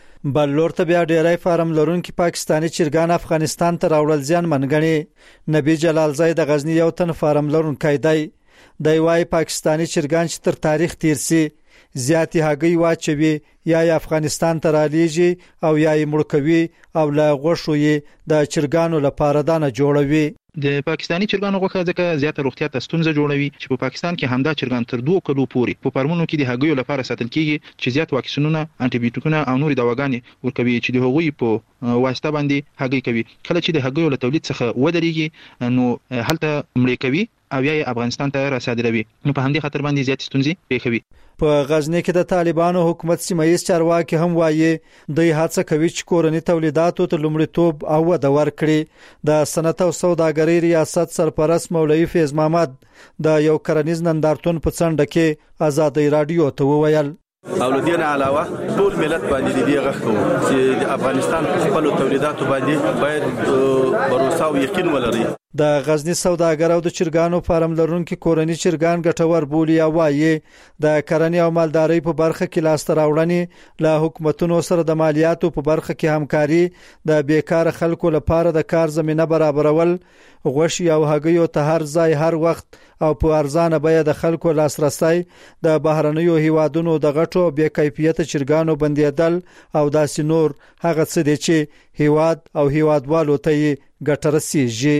بل لور ته بیا ډیری فارم لرونکي پاکستاني چرګان افغانستان ته راوړل ځان منګني. نبی جلال زای د غزنی یو تن فارم لرونکی دی. دی وايي پاکستاني چرګان چې تر تاریخ تیر سي زیاتی هګۍ واچوي یا ی افغانستان ته رالیږي او یا یې مړ کوي او له غوښو یې د چرګانو لپاره دانه جوړوي. د پاکستاني چرګانو غوښه ځکه زیاته روغتیا ته ستونزه جوړوي چې په پاکستان کې همدا چرګان تر دوه کلو پورې په فارمونو کې د هګیو لپاره ساتل کیږي چې زیات واکسینونه، انټي بیوټیکونه او نورې دواګانې ورکوي چې د هغوی په واسطه باندې هګۍ کوي. کله چې د هګیو له تولید څخه ودرېږي نو هلته مړې کوي او یا افغانستان ته را صادروي، نو په همدې خاطر باندې زیات ستونزې پیښوي. په غزنی کې د طالبانو حکومت سیمایي چارواکي هم وایي دوی هڅه کوي چې کورني تولیداتو ته لومړیتوب او وده ورکړي. د صنعت او سوداګرۍ ریاست سرپرست مولوي فیض محمد د یو کرنیز نندارتون په څنډه کې آزادۍ رادیو ته وویل او لدین علاوه ټول ملت باندې دی غوښتو چې د افغانستان په خپل تولیداتو باندې باید باور او یقین ولري. د غزنی سوداګر او د چرګانو فارم لرونکو کورني چرګان ګټور بولی او وايي د کرنې او مالدارۍ په برخه کې لاس تراوړنې له حکومتونو سره د مالیاتو په برخه کې همکاري د بیکاره خلکو لپاره د کار زمينه برابرول غوښي او هګیو ته هر ځای هر وخت او په ارزانه بیه د خلکو لاسرسي د بهرنیو هیوادونو د غټو بې کیفیت چرګانو بندیدل او داسې نور هغه څه دي چې هیواد او هیوادوالو ته ګټه رسیږي.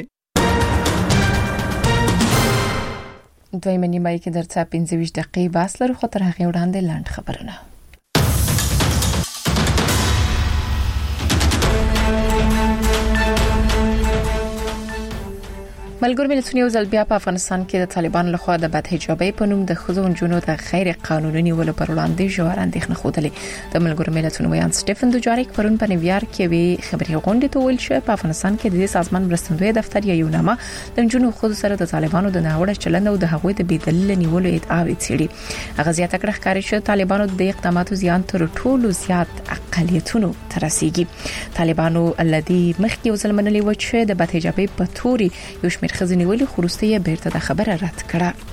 دوی منی مای کې درڅه پنځه ویشت دقیقې باس لرو خو تر هغه وړاندې لاند خبرونه. ملګرو ملتونو یو ځل بیا په افغانستان کې د طالبانو لخوا د بد حجابۍ په نوم د ښځو او نجونو د غیر قانوني نیولو پر وړاندې ژور اندېښنه خوده. د ملګرو ملتونو ویان سټيفن دوجاریک پرون په نیویارک کې وی خبري غونډه ته ویل چې په افغانستان کې د سازمان مرستندوی دفتر یا یو نامه د نجونو خو سره د طالبانو د ناوړه چلند او د هغوی د بيدلیل نیولو ادعا وکړي. هغه زیاته کړه ښکاري چې طالبانو د اقداماتو زیان تر ټولو زیات اقلیتونو ترسيږي. طالبانو الذي مخکې یو ځل منلي و چې د بد حجابۍ په توري یو شمېر خزینې ویلي خروستي بیرته د خبره رد کړه.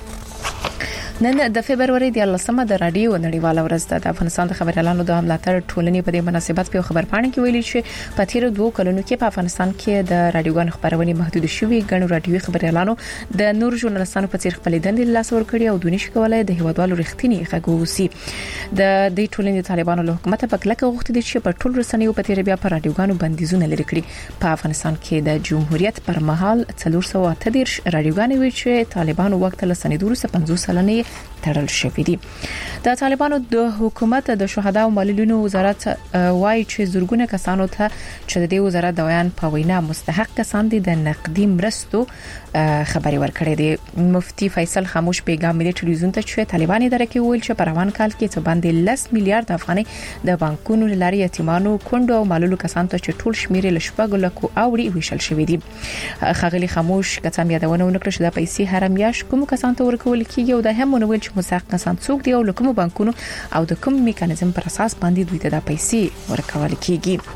نن د فبرवरी د لسمه د رادیو نړیواله ورځ ده. د افغانستان د خبريالانو د ملاتړ ټولنې په دې مناسبت په خبرپاڼه کې ویلي چې په تیر دوه کلونو کې په افغانستان کې د رادیوګانو خبرونه محدود شوي، غنو رادیوي خبريالانو د نور ژورنالستانو په څیر خپل دندې لاس ور کړی او دونی شکولای د هیوادوالو رښتینی غوږوسی. د دې ټولنې طالبانو له حکومت په کلکه غوښتي دي چې په ټول رسنیو په تیر بیا په رادیوګانو بندیزونه لري کړی. په افغانستان کې د جمهوریت پر مهال څلور سوه اته دېرش رادیوګانې وی چې طالبانو وخت له سندورو څخه پنځوس سلنه تړل شوې دي. د طالبانو د حکومت د شهدا او معلولینو وزارت وايي چې زورګونه کسانو ته چې د وزارت د ویان په وینا مستحق کسان دي د نقدي مرستو خبري ورکړې دي. مفتي فیصل خاموش پیغام ملي ټلویزیون ته چې طالبان اداره کې ویل چې په روان کال کې څه باندې لس میلیارډ افغانۍ د بانکونو لاري یتیمانو کندو او معلولو کسانو ته چې ټول شمیر لشپګ لکو اوړي ویشل شوې دي. خغلی خاموش کتم یادونه ونکړه چې د پیسې هر میاش کوم کسان ته ورکول کیږي او د هم ونول چې مستحق کسان څوک دي او لکه بانکونو او د کوم میکانیزم پر اساس باندې دوی ته د پیسې ورکول کیږي.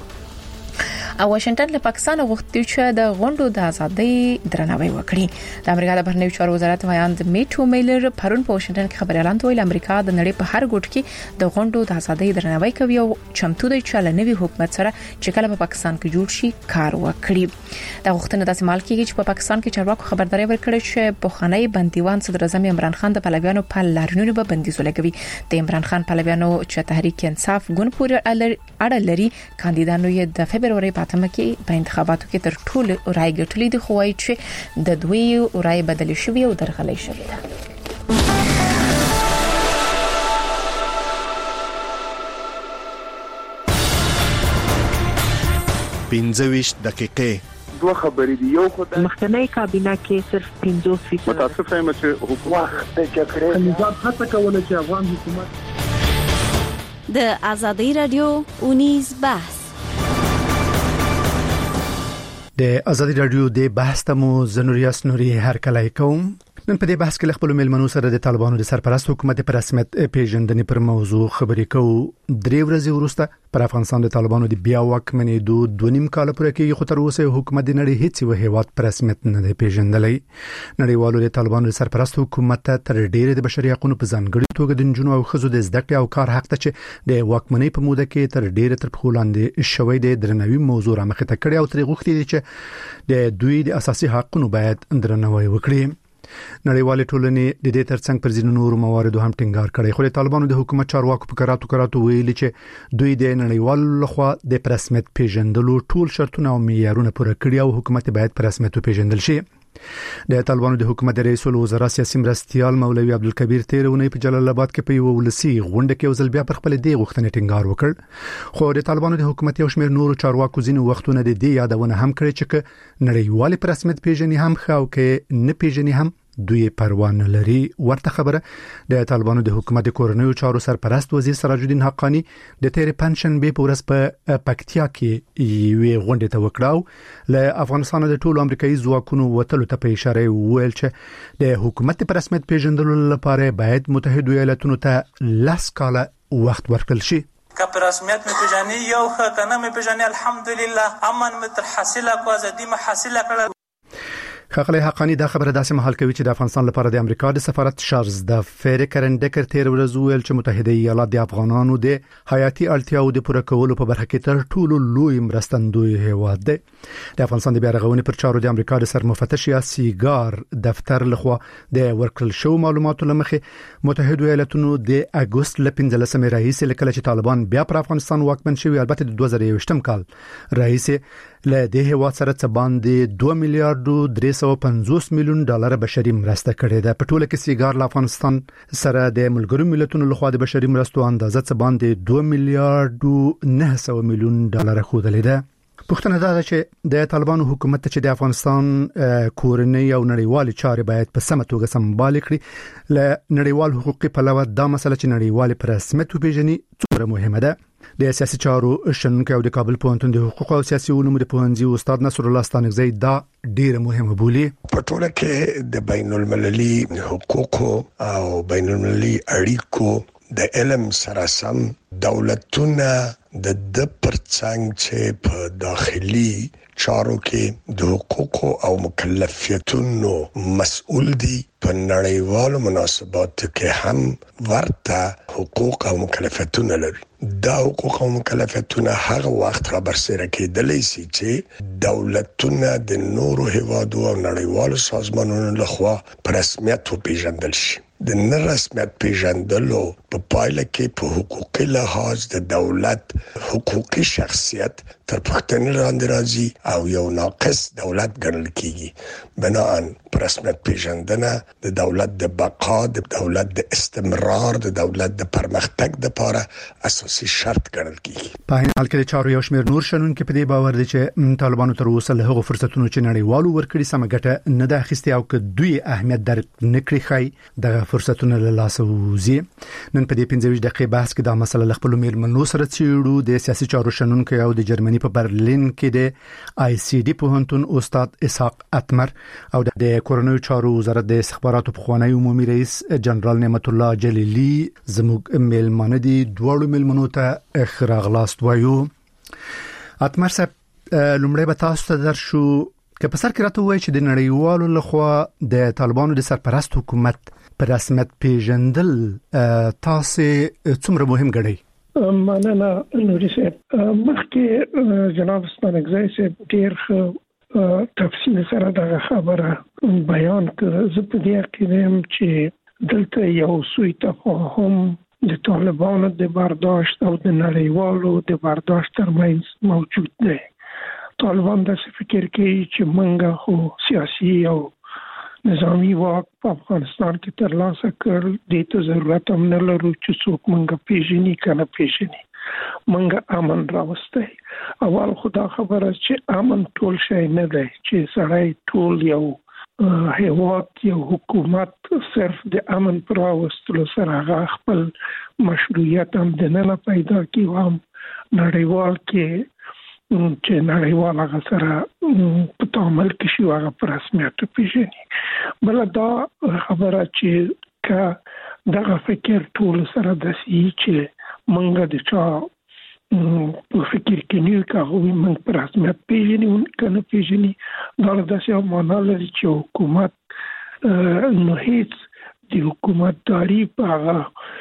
او واشنگټن له پاکستان غوښتي چې د غونډو د ازادۍ درناوی وکړي. د امریکا د بهرنیو چارو وزارت ویاند میټو میلر پرون په واشنگټن کې خبريالان ته ویل امریکا د نړۍ په هر ګوټ کې د غونډو د ازادۍ درناوی کوي او چمتو دی چې له نوي حکومت سره چې کله په پاکستان کې جوړ شي کار وکړي. د غوښتنې د سمال کېږي چې په پاکستان کې چارواکو خبرداري ورکړي چې په خاني بندیوان صدر اعظم عمران خان د پلویانو په لارنونو به بندیز ولګوي. د عمران خان پلویانو چې تحریک انصاف ګوند پورې اړه لري کاندیدانو یې د فبرवरी په اتمه کې په انتخاباتو کې تر ټولو رای ګټلې دي، خو وايي چې د دوی رای بدل شوی او درغلې شوی ده. پنځه ویشت دقیقې دوه خبرې دي. یو خدای مخکنی کابینه کې صرف پنځوس فیصد متاسف یم چې حکومت د جګړې نظام هڅه کوله چې افغان حکومت د ازادي رادیو اونیز بحث د ازادي رادیو د بحث تمو زنوریاس نوري هر کله کوم. نن په دې بحث کې خپل ملمنو سره د طالبانو د سرپرست حکومت پر رسمیت پیژندنې پر موضوع خبرې کوو. درې ورځې وروسته پر افغانستان د طالبانو د بیا واکمنۍ دوه دوه نیم کال پورې کې خو تر اوسه حکومت د نړۍ هیڅ یو هیواد پر رسمیت نه دی پیژندلی. نړیوالو د طالبانو د سرپرست حکومت تر ډیره د بشري حقوقو په ځانګړي توګه د جنونو او خزو د زده کړې او کار حق ته چې د واکمنۍ په موده کې تر ډیره تر خلاندې شوی د درنوي موضوع را مخه ته کړی او تر غوښتي دي چې د دوی د اساسي حقوقو باید درناوی وکړي. نړیوال ټولنې د دې ترڅنګ پر ځینو نورو مواردو هم ټینګار کړی، خو د طالبانو د حکومت چارواکو په کراتو کراتو ویلي چې دوی د نړیوال لخوا د رسمیت پیژندلو ټول شرطونه او معیارونه پوره کړي او حکومت باید پر رسمیت پیژندل شي. د طالبانو د حکومت رئیس الوزرا سیاسي مرستيال مولوي عبدالکبیر تیرونی په جلال آباد کې په یو ولسی غونډه کې وزل بیا پر خپل دی غوښتنې ټینګار وکړ، خو د طالبانو د حکومت یو شمېر نورو چارواکو ځینو وختونه د دې یادونه هم کړې چې نړیوال پر رسمیت پیژنې هم خو کې نه پیژنې هم دوی پروا نه لري. ورته خبره د طالبانو د حکومت کورنیو چارو سرپرست وزیر سراج الدین حقانی د تیر پنشن به پورس په پکتیا کې یوې غونډې ته وکړاو. له افغانستان د ټولو امریکایي ځواکونو وتلو ته په اشاره ویل چې د حکومت پر رسمیت پیژندلو لپاره باید متحده ایالاتونو ته لاس کاله وخت ورکړل شي. که په رسمیت مې پیژنې یو ښه که نه مې پیژنې الحمدلله امن مې تر حاصله کړو ازادي مې حاصله کړه. خاقلی حقانی دا خبره داسې محل کوي چې د افغانستان لپاره د امریکا د سفارت شارلز د فریکرنډکر تیر ورځ ویل چې متحده ایالات د افغانانو د حیاتي اړتیاو د پوره کولو په برخه کې تر ټولو لوی مرستندوی هیواد دی. د افغانستان د بیارغونې پر چارو د امریکا د سرمفتش یا سیګار دفتر لخوا د ورکړل شو معلوماتو لمخې متحده ایالاتونو د اگست ل پنځلسمې رئیس لکه چې طالبان بیا پر افغانستان واکمن شوی البته د دوه زره یوویشتم کال رئیس له دې هیواد سره څه باندې دوه میلیارډ درې سوه پنځوس میلیون ډالر بشري مرسته کړې ده. په ټوله کې سیګار له افغانستان سره د ملګرو ملتونو لخوا د بشري مرستو اندازه څه باندې دوه میلیارډ نه سوه میلیون ډالر خوده ده. پښتنه دا چې د طالبانو حکومت چې د افغانستان کورنۍ او نړیوال چارې باید په سمه توګه سمبال کړي له نړیوال حقوقي پلوه دا مسله چې نړیوال پر رسمیت وپیژني څومره مهمه ده. د سیاسي چارو شنونکو او د کابل پوهنتون د حقوق او سیاسي علومو د پوهنځي استاد نصر الله ستانکزی دا ډیره مهمه بولي. په ټوله کې د بین المللي حقوقو او بین المللي اړیکو د علم سره سم دولتونه د د پرڅنګ چې په داخلي چارو کې د حقوقو او مکلفیتونو مسؤل دي په نړیوالو مناسباتو کې هم ورته حقوق او مکلفیتونه لري. دا حقوق او مکلفیتونه هغه وخت را برسېره کېدلی شي چې دولتونه د نورو هیوادو او نړیوالو سازمانونو لخوا په رسمیت وپېژندل شي. د نه رسمیت پیژندلو په پایله کې په حقوقي لحاظ د دولت حقوقي شخصیت تر پښتنې لاندې راځي او یو ناقص دولت ګڼل کېږي. بناً په رسمیت پیژندنه د دولت د بقا، د دولت د استمرار، د دولت د پرمختګ لپاره اساسي شرط ګڼل کېږي. په هغه حال کې د چارو یو شمېر نور شنونکي په دې باور دي چې طالبانو تر اوسه له هغو فرصتونو چې نړیوالو ورکړي سمه ګټه نه ده اخیستې او که دوی اهمیت درک نه کړي ښایي دغه فرصتونه له لاسه ووځي. نن په دې پنځه ویشت دقیقې بحث کې دا مسله له خپلو میرمنو سره څېړو. د سیاسي چارو شنونکی او د جرمني په برلین کې د آی سی ډي پوهنتون استاد اسحاق اتمر او د کورنیو چارو وزارت د استخباراتو پخوانی عمومي رئیس جنرال نعمت الله جلیلی زموږ میلمانه دي. دواړو میلمنو ته ښه راغلاست وایو. اتمر صاحب لومړی به تاسو ته درشو که په سر کې راته ووایي چې د نړیوالو لخوا د طالبانو د سرپرست حکومت په رسمیت پیژندل تاسو څومره مهم ګڼئ؟ مننه نوري صاحب. مخکې جناب ستانکزی صاحب ډېر ښه تفصیل سره دغه خبره بیان کړه. زه په دې عقیده یم چې دلته یو سوء تفاهم د طالبانو د برداشت او د نړیوالو د برداشت ترمنځ موجود دی. طالبان داسې فکر کوي چې موږ خو سیاسي او نظامی واک په افغانستان کې ترلاسه کړل، دې ته ضرورت هم نه لرو چې څوک موږ پیژني که نه پیژني. موږ امن راوستی. اول خو دا خبره چې امن ټول شی نه دی چې سړی ټول یو هیواد یو حکومت صرف د امن پر راوستلو سره هغه خپل مشروعیت هم دننه پیدا کړي او هم نړیوال کې چې نړیوال هغه سره په تعامل کې شي هغه په رسمیت وپېژني. بله دا خبره چې که دغه فکر ټول سره داسې چې موږ د چا په فکر کې نه یو که هغوی موږ په رسمیت پېژني که نه پېژني دا داسې یو معنا لري چې حکومت نو هېڅ د حکومتداري په هغه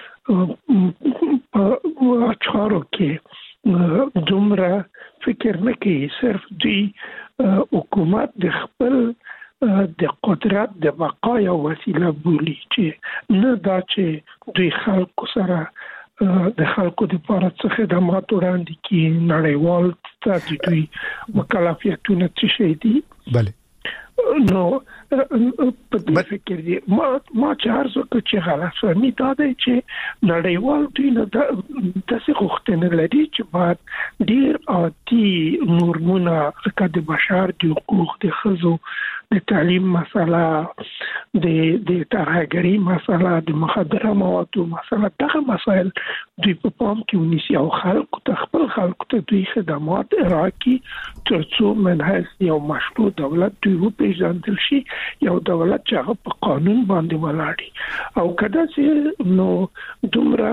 په چارو کې دومره فکر نه کوي. صرف دوی حکومت د خپل د قدرت د بقا یو وسیله بولي چې نه دا چې دوی خلکو سره د خلکو د لپاره څه خدمات وړاندې کړي. نړیوال ته د دوی مکلفیتونه څه شی دي. بله نو په دې فکر دی ما ما چې هر څه چې غلط فهمي دا دی چې نړیوال دوی نه داسې غوښتنه لري چې باید ډېر عادي نورمونه لکه د بشر د حقوق د ښځو د تعلیم مسله د د ترهګرۍ مسله د مخدره موادو مسله دغه مسایل دوی په پام کې ونیسي او خلکو ته خپل خلکو ته دوی خدمات ارائه کړي ترڅو من هیڅ یو مشروع دولت دوی وپېژندل شي یو دولت چې هغه په قانون باندې ولاړ او کدا چې نو دومره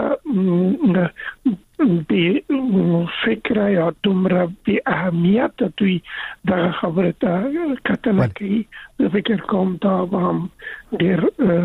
بی فکر یا دومره بی اهمیت دوی دا خبره ته کتنه کوي زه فکر کوم دا هم ډېر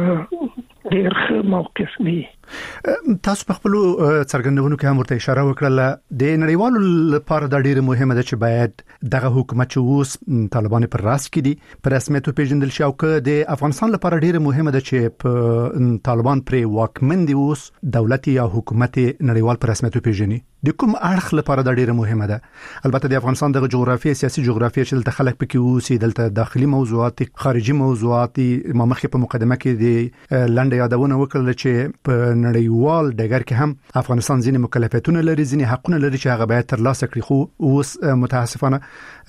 ډېر ښه موقف نه تاسو په خپل څرګندونو کې هم ورته اشاره وکړه د نړیوالو لپاره د ډېر مهمه ده چې باید دغه حکومت چې اوس طالبان پر راس کې دي پر رسمیت پیژندل شي او که د افغانستان لپاره ډېر مهمه ده چې طالبان پر واکمن دي اوس دولت یا حکومت نړیوال پر رسمیت پیژني د کوم اړخ لپاره د ډېر مهمه ده البته د افغانستان د جغرافیه سیاسي جغرافیه چې د خلک پکې اوسي دلته داخلي موضوعات خارجي موضوعات ما مخکې په مقدمه کې د لنډ یادونه وکړل چې په نړیوال ډګر کې هم افغانستان ځینې مکلفیتونه لري ځینې حقونه لري چې هغه باید ترلاسه کړي خو اوس متاسفانه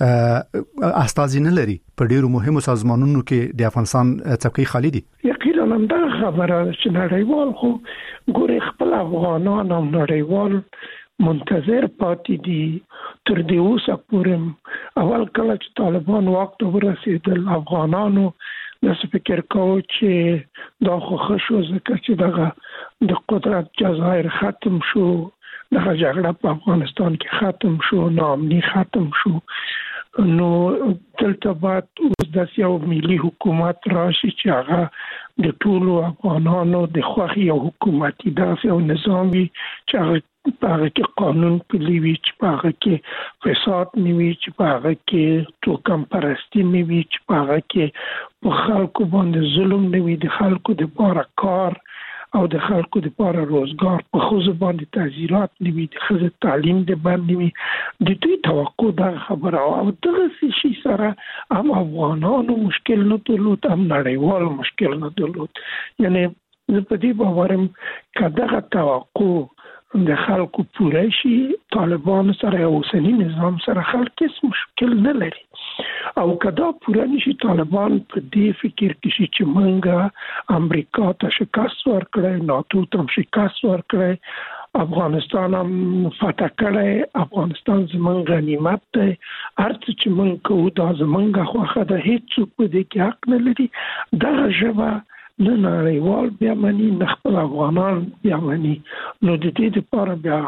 استازي نه لري په ډیرو مهمو سازمانونو کې د افغانستان څوکۍ خالی دي یقینا هم دا خبره چې نړیوال خو ګوري خپل افغانان او نړیوال منتظر پاتې دي تر دې اوسه پورې اول کله چې طالبان واک ته ورسېدل افغانانو نس فکر کوو چې دا خو خشو ځکه چې دغه د قدرت جزایر ختم شو دغه جګړه په افغانستان کې ختم شو ناامني ختم شو نو دلته بعد اوس د یو ملي حکومت راشي چې هغه د ټولو افغانانو د خوښي یو حکومتي داسې یو نظام وي چې هغه په هغه کې قانون پلی وي چې په هغه کې فساد نه وي چې په هغه کې توکم پرستی نه وي چې په هغه کې په خلکو باندې ظلم نه وي د خلکو د لپاره کار او د خلکو د لپاره روزګار په خوځ باندې تعزیرات نه وي د خزه تعلیم د باندې وي د دوی توقع دا خبره او دغه شي سره هم افغانانو مشکل نه درلود هم نړیوال مشکل نه درلود یعنی زه په دې باورم کداغه توقع د خلکو پوره شي طالبان سره اوسنی نظام سره خلک هیڅ مشکل نه لري او کدا پوره نشي طالبان په دې فکر کې شي چې منګه امریکا ته شکست ورکړي ناتو ته شکست ورکړي افغانستان هم فتح کړي افغانستان زمونږ غنیمت دی هرڅه چې موږ کوو دا زمونږ خوښه ده هیڅ څوک په دې کې حق نه لري دغه ژبه نه نړیوال بیا مني نه خپل افغانان بیا مني نو د دې لپاره بیا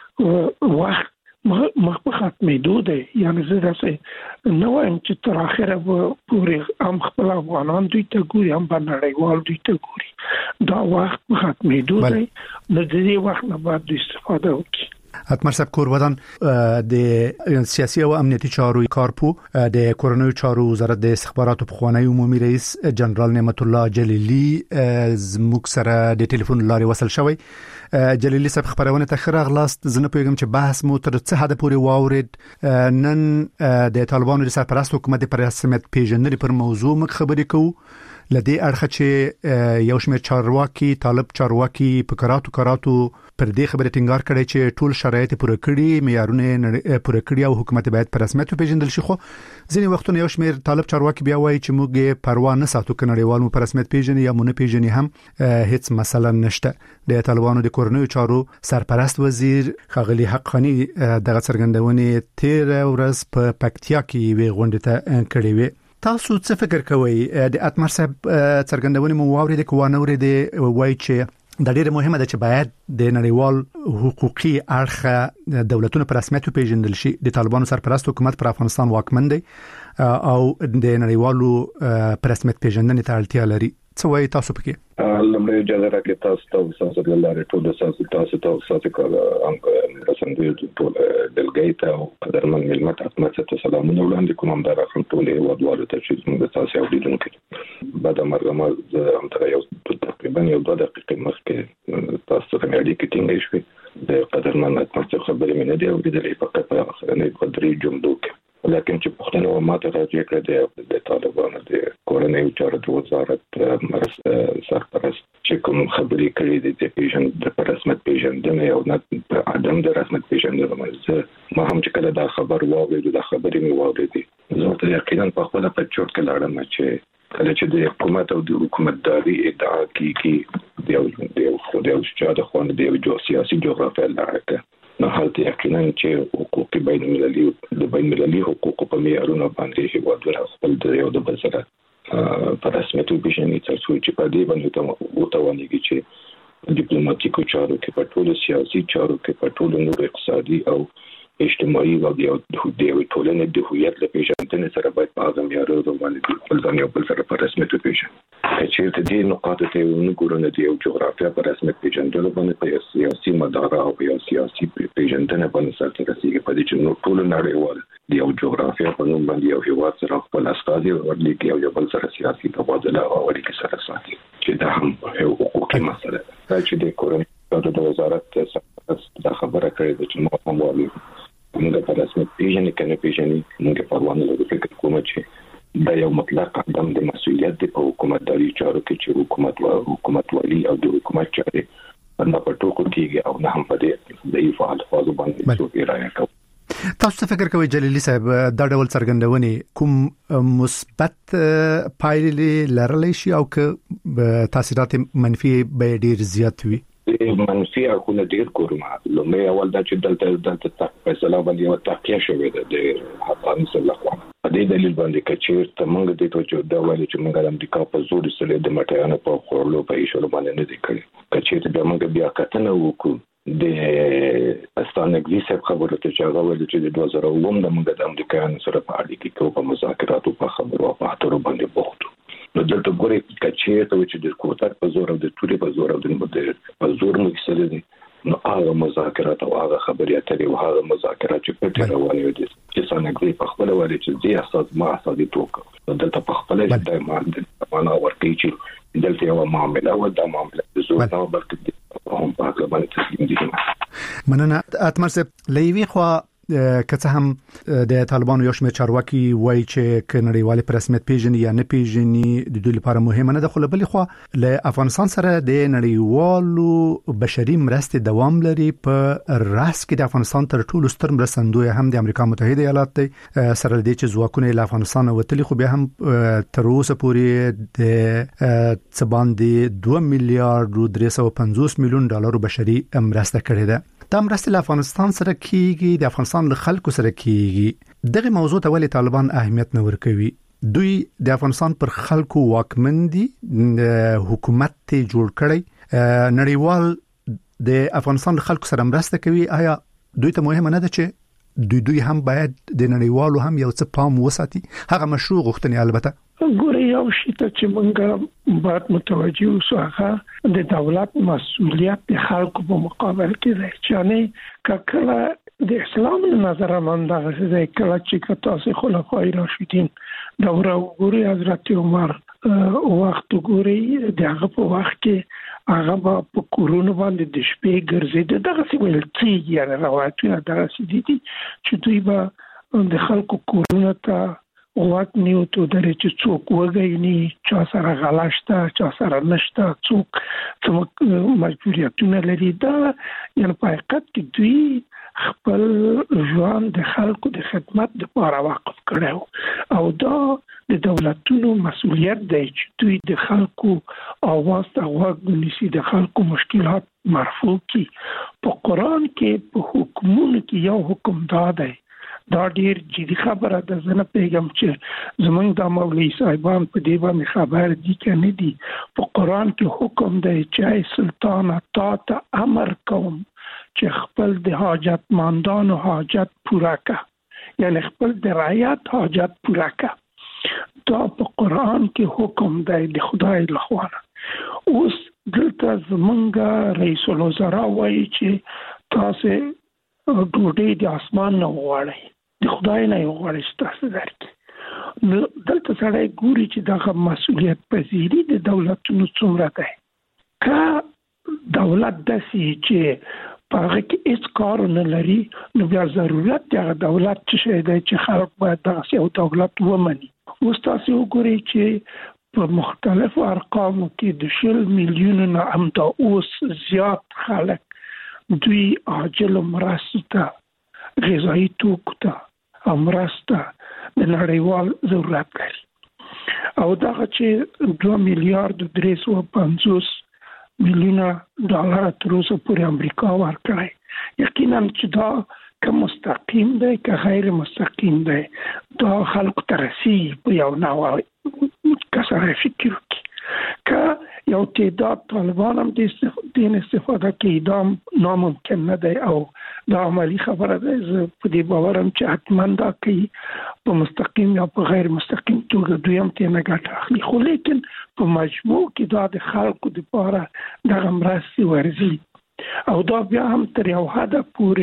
وخت مخ په ختمېدو دی یعنې زه داسې نه وایم چې تر اخره به پورې هم خپل افغانان دوی ته ګوري هم به نړیوال دوی ته ګوري دا وخت په ختمېدو دی نو د دې وخت نه باید دوی استفاده وکړي اتمر صاحب کورودان د سیاسي او امنیتي چارو کارپو د کورونوي چارو وزارت د استخباراتو پخوانی عمومي رئیس جنرال نعمت الله جلیلی زموږ سره د ټلیفون لارې وصل شوی جلیلی صاحب خبرونه ته خره غلاست زنه پیغام چې بحث مو تر څه حد پورې واورید نن د طالبانو د سرپرست حکومت پر رسمیت پیژندنې پر موضوع مخ خبرې کوو لدی اړخ چې یو شمېر چارواکي طالب چارواکي په کراتو کراتو پر دې خبره ټینګار کړي چې ټول شرایط پوره کړي معیارونه پوره کړي او حکومت باید په رسمیت پیژندل شي خو ځینې وختونه یو شمېر طالب چارواکي بیا وایي چې موږ پروا نه ساتو ک نړیوال مو په رسمیت پیژني یا مونږ پیژني هم هیڅ مسله نشته د طالبانو د کورنوي چارو سرپرست وزیر خغلی حقانی دغه څرګندونه تیر ورځ په پکتیا کې وی غونډه ته کړې وی تاسو څه فکر کوئ د اتمر صاحب څرګندونه مو واورید کوانه ورید وای چې د ډیره مهمه ده چې باید د نړیوال حقوقي اړخ دولتونو پر رسمیت پیژندل شي د طالبانو سرپرست حکومت پر افغانستان واکمن دی او د نړیوالو پر رسمیت پیژندنې ته اړتیا لري څه وایي تاسو پکې لمړی اجازه راکړئ تاسو ته تاسو د لارې ټول تاسو تاسو تاسو کله ان رسندوی ټول دلګیت او قدرمن ملمت اتمه ته سلامونه وړاندې کوم دا راخم ټول ودوالو ته چې موږ تاسو اوریدونکو بعد مرګ ما هم تر یو تقریبا یو دوه دقیقې مخکې تاسو ته اړیکې ټینګې شوې د قدرمن اتمه خبرې مې نه دی اورېدلې فقط په اخرنۍ قدرې جملو کې لکه چې پښتنو ماته راځي کړه د طالبانو د کورنۍ چارو د وزارت سرپرست چې کوم خبرې کړې دي د پیژن د رسمیت پیژندنې او نه عدم د رسمیت پیژندنې مزه ما هم چې کله دا خبر واورېد دا خبرې مې واورېدې زه ته یقینا په خپل په چورت کې لاړم چې کله چې د حکومت او د حکومتداري ادعا کیږي د یو د یو خو د یو چا د خوان د یو سیاسي جغرافیه لاره نو هلته یقینا چې حقوق بین المللي د بین المللي حقوق په معیارونو باندې هیوادونه خپل د یو د بل سره په رسمیت وپیژني تر څو چې په دې باندې ته وتوانیږي چې ډیپلوماټیکو چارو کې په ټولو سیاسي چارو کې په ټولو نور اقتصادي او اجتماعي او د یو ټولنې د هویت لپاره پیژندنې سره باید په هغه معیارونو باندې خپل ځان یو بل سره په رسمیت وپیژني. چې ته دې نقاط ته یو ګورنه دی یو جغرافیه په رسمیت پیژندلو باندې په سیاسي مدار او په سیاسي پیژندنه باندې سره رسیدي په دې چې نو ټول نړیوال دی یو جغرافیه په نوم باندې یو هیواد سره خپل استازي ورلېږي او یو بل سره سیاسي تبادله او اړیکې سره ساتي چې دا هم یو حقوقي مسله ده چې د کورنۍ د وزارت څخه خبره کړې ده چې نو هم وایي موږ په رسمیت پیژنې کنه پیژنې موږ په روانه لږ فکر کوم چې دا یو مطلق عدم د مسؤلیت دی په حکومتداري چارو کې چې حکومت او حکومت والی او د حکومت چارې په پټو کېږي او نه هم په دې د فعال فاز باندې څه رایه کوي. تاسو فکر کوئ جلیلی صاحب دا ډول څرګندونې کوم مثبت پایلې لرلی شي او که تاثیرات منفي به ډیر زیات وي؟ منفي اړخونه ډیر کومه لومړی اول دا چې دلته دلته فیصله باندې یو تحقیق شوی دی د افغانستان لخوا په دې دلیل باندې چې ته موږ د توجه دا وایي چې موږ د امریکا په زور سره د مټیانو په خورلو په ایشلو باندې نه دی کړی چې ته موږ بیا کتنه وکړو د استان اگزیسه خبرو ته چې هغه ولې چې د دوه زره اووه د موږ د امریکایانو سره په اړیکه کې په مذاکراتو په خبرو په اترو باندې بوختو. نو دلته ګوري چې ته چې د کوټک په زور او د توري په زور او د په زور نو کیسه دي نو هغه مذاکرات او هغه خبرې اترې او هغه مذاکرات چې په روانه دي چې څنګه په خپل وایي چې دې اساس ما اساسي توک دلته په خپل د معنا ورکړي چې دلته یو معاملې او د معاملې د زور او بلکې هم په هغه باندې تسلیم دي. مننه اتمر صاحب لوي خو که څه هم د طالبانو یو شمېر چارواکي وایي چې ک نړیوال په رسمیت پیژني یا نه پیژني د دوی لپاره مهمه نه ده، خو بل خو له افغانستان سره د نړیوالو بشري مرستې دوام لري. په راس کې د افغانستان تر ټولو ستر مرستندوی هم د امریکا متحده ایالات دی، سره د چې ځواکونه له افغانستان وتلي خو بیا هم تر اوسه پورې د څه باندې دوه میلیارډ درې سوه پنځوس میلیون ډالر بشري مرسته کړې ده. دا مرسته له افغانستان سره کیږي، د افغانستان له خلکو سره کیږي. دغه موضوع ته ولې طالبان اهمیت نه ورکوي؟ دوی د افغانستان پر خلکو واکمن دي، حکومت ته جوړ کړی، نړیوال د افغانستان له خلکو سره مرسته کوي. آیا دوی ته مهمه نه ده چې دوی دوی هم باید د نړیوالو هم یو څه پام وساتي؟ هغه مشروع غوښتنې البته ګوره یو شی ته چې موږ باید متوجه اوسو هغه د دولت مسؤلیت د خلکو په مقابل کې دی. چې کله د اسلام نظر مندغه ځای کله چې تاسو خلفای راشدین دوره وګوري، حضرت عمر وخت وګوري، دغه په وخت کې هغه په کورونو باندې د شپې ګرځي. دغه څه ویل چې یعنی روایتونه دغه څه دي چې دوی به د خلکو کورونو ته وخت نیو ته درې چې څوک وګینی، چا سره غلاشته، چا سره نشته، څوک څوک مجبوریتونه لري. دا یعنی په حقیقت کې دوی خپل ژوند د خلکو د خدمت لپاره وقف کړو او دا د دولتونو مسؤلیت دی چې دوی د خلکو اواز ته غوږ ونیسي، د خلکو مشکلات مرفوع کړي. په قرآن کې په حکمونو کې یو حکم دا دی، دا ډیر جدي خبره ده. زه نه پیغام چې زمونږ د مولوی صاحبان په دې باندې خبر دي که نه دي. په قرآن کې حکم دی چې سلطان تا ته امر کوم چې خپل د حاجتمندانو حاجت پوره کړه، یعنی خپل د رعیت حاجت پوره کړه. دا په قرآن کې حکم دی د خدای لخوا. اوس دلته زمونږ رئیس الوزرا وایي چې تاسو ډوډۍ د اسمان نه وغواړئ، د خدای نه یې وغواړئ چې تاسو درکړي. نو دلته سړی ګوري چې دغه مسؤلیت پذیري د دولتونو څومره دی. که دولت داسې چې په هغه کې هیڅ کار نه لري، نو بیا ضرورت د هغه دولت څه شی دی چې خلک باید دغسې یو دولت ومني. اوس تاسو وګورئ چې په مختلفو ارقامو کې د شل میلیونو نه همدا اوس زیات خلک دوی عاجل مرستو ته، غذایي توکو ته مرسته د نړیوال ضرورت لري. او دغه چې دوه میلیارډ درې سوه پنځوس میلیونه ډالر تر اوسه پورې امریکا ورکړی، یقینا چې دا که مستقیم دی که غیر مستقیم دی دا خلکو ته رسیږي په یو نوع کسره فکر وکړي که یو تعداد طالبان هم دین استفاده کوي دا ناممکن نه دی او دا عملی خبره ده. زه په دې باورم چې حتما دا کوي په مستقیم یا په غیر مستقیم توګه دوی هم ترې نه ګټه اخلي، خو لیکن په مجموع کې دا د خلکو دپاره دغه مرستې ورځي او دا بیا هم تر یو حده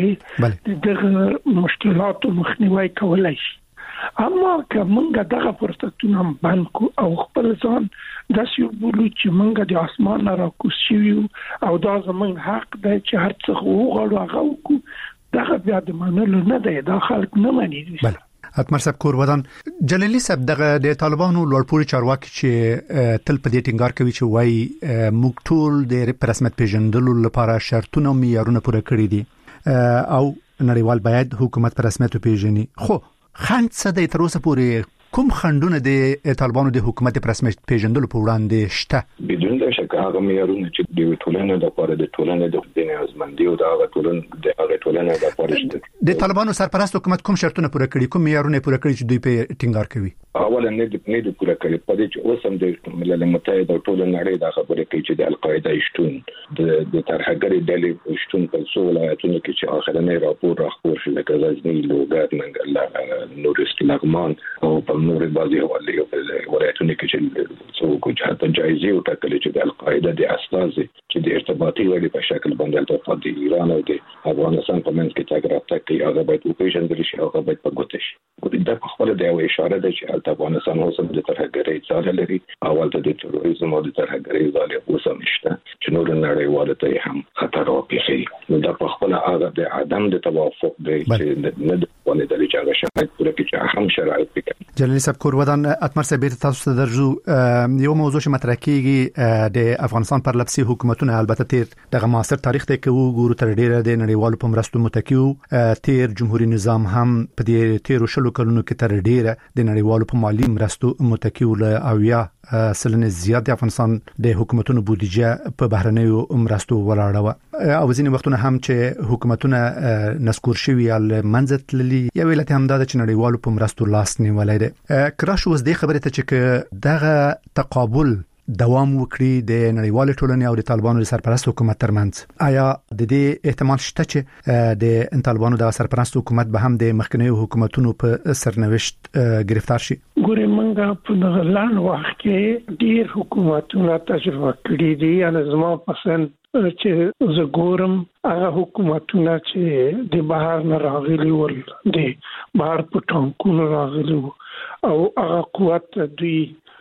پورې دغه مشکلاتو مخنیوی کولی شي. اما که منګه دغه فرصتونه بند کو او خپل ځان داسې وبولو چې منګه د اسمان نه راکوز شوي او دا زموږ حق دی چې هر څه وغواړو هغه وکړو، دغه بیا د منلو نه دی، دا خلک نه مني. اتمر صاحب کورودان جلیلی صاحب دغه د طالبانو لوړپوړي چارواکي چې تل په دې ټینګار کوي چې وایي موږ ټول د رسمیت پیژندلو لپاره شرطونه او معیارونه پوره کړي دي او نړیوال باید حکومت په رسمیت پیژني، خو خند څه دی تر اوسه پورې کوم خندونه د طالبانو د حکومت په رسمیت پیژندلو په وړاندې شته؟ بدون د شک هغه معیارونه چې د ټولنې د لپاره د ټولنې د دین ازمندي او د هغه ټولنې د هغه ټولنې د لپاره شته. د طالبانو سرپرست حکومت کوم شرطونه پوره کړي، کوم معیارونه پوره کړي چې دوی په ټینګار کوي؟ اولا نه د نه د پوره کړي په دې چې اوس هم د ملل متحد او ټول نړۍ د خبرې کوي چې د القاعده شتون د د ترهګری ډلې شتون په څو ولایتونو کې چې اخرنۍ راپور راخور شو لکه غزنی، لوګر، منګل، نورست، لغمان او په نور بعضي ولایتونو کې چې څو کوم حتی جایزې وټاکلې چې د القاعده د اساس چې د ارتباطي وړي په شکل باندې د د ایران او د افغانستان په منځ کې تګ راتګ کوي، هغه باید وپېژندل شي، هغه باید په ګوته شي. دا په خپل د یو اشاره ده چې افغانستان اوس هم د ترهګرۍ ځاله لري، اول ته د تروریزم او د ترهګرۍ ځاله اوس هم شته چې نور نړیوال ته هم خطر واقعي. نو دا په خپل هغه د عدم د توافق دی چې نه د ونه د لږه شرایط پوره کړي چې هم شرایط پکې. جلیلی صاحب کورودان اتمر صاحب تاسو ته درجو یو موضوع چې مطرح کیږي د افغانستان پر لپسي حکومتونه البته تیر دغه معاصر تاریخ ته کوو ګورو تر ډیره د نړیوالو په مرستو متکیو، تیر جمهوریت نظام هم په دې تیر شلو کلونو کې تر ډیره د نړیوالو په مالی مرستو متکیو له اویا سلنه زیات د افغانستان د حکومتونو بودیجه په بهرنیو مرستو ولاړه و او ځینې وختونه هم چې حکومتونه نسکور شوي ال منځت للی یو علت هم دا چې نړیوالو په مرستو لاس نیولای دي. کراش اوس د خبرې ته چې دغه تقابل دوام وکړي د نړیوال ټولنې او د طالبانو د سرپرست حکومت ترمنځ، آیا د دې احتمال شته چې د طالبانو د سرپرست حکومت به هم د مخکنیو حکومتونو په سرنوشت گرفتار شي؟ ګورې موږ په دغه لاند وخت کې ډیر حکومتونه تجربه کړي دي، یعنی زما پسند چې زه ګورم هغه حکومتونه چې د بهر نه راغلي ول، د بهر په ټانکونو راغلي او هغه قوت دوی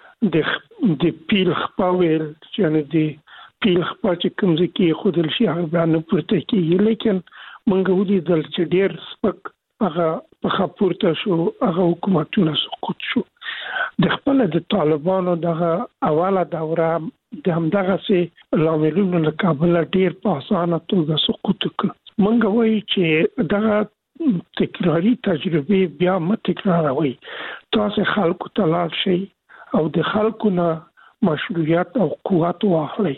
د د پیل خپاویل چې د پیل خپا چې کوم ځکه خودل شي هغه باندې پورته کیږي، لیکن موږ ولیدل چې ډیر سپک هغه په خپورته شو، هغه حکومتونه سقوط شو. د خپل د طالبانو دغه اوله دوره د همدغه سي لاملونو له کابل ډیر په اسانه توګه سقوط کړ. موږ وایي چې دغه تکراری تجربه بیا مت تکراروي، تاسو خلکو ته لاړ شئ او د خلکو نه مشروعیت او قوت واخلي.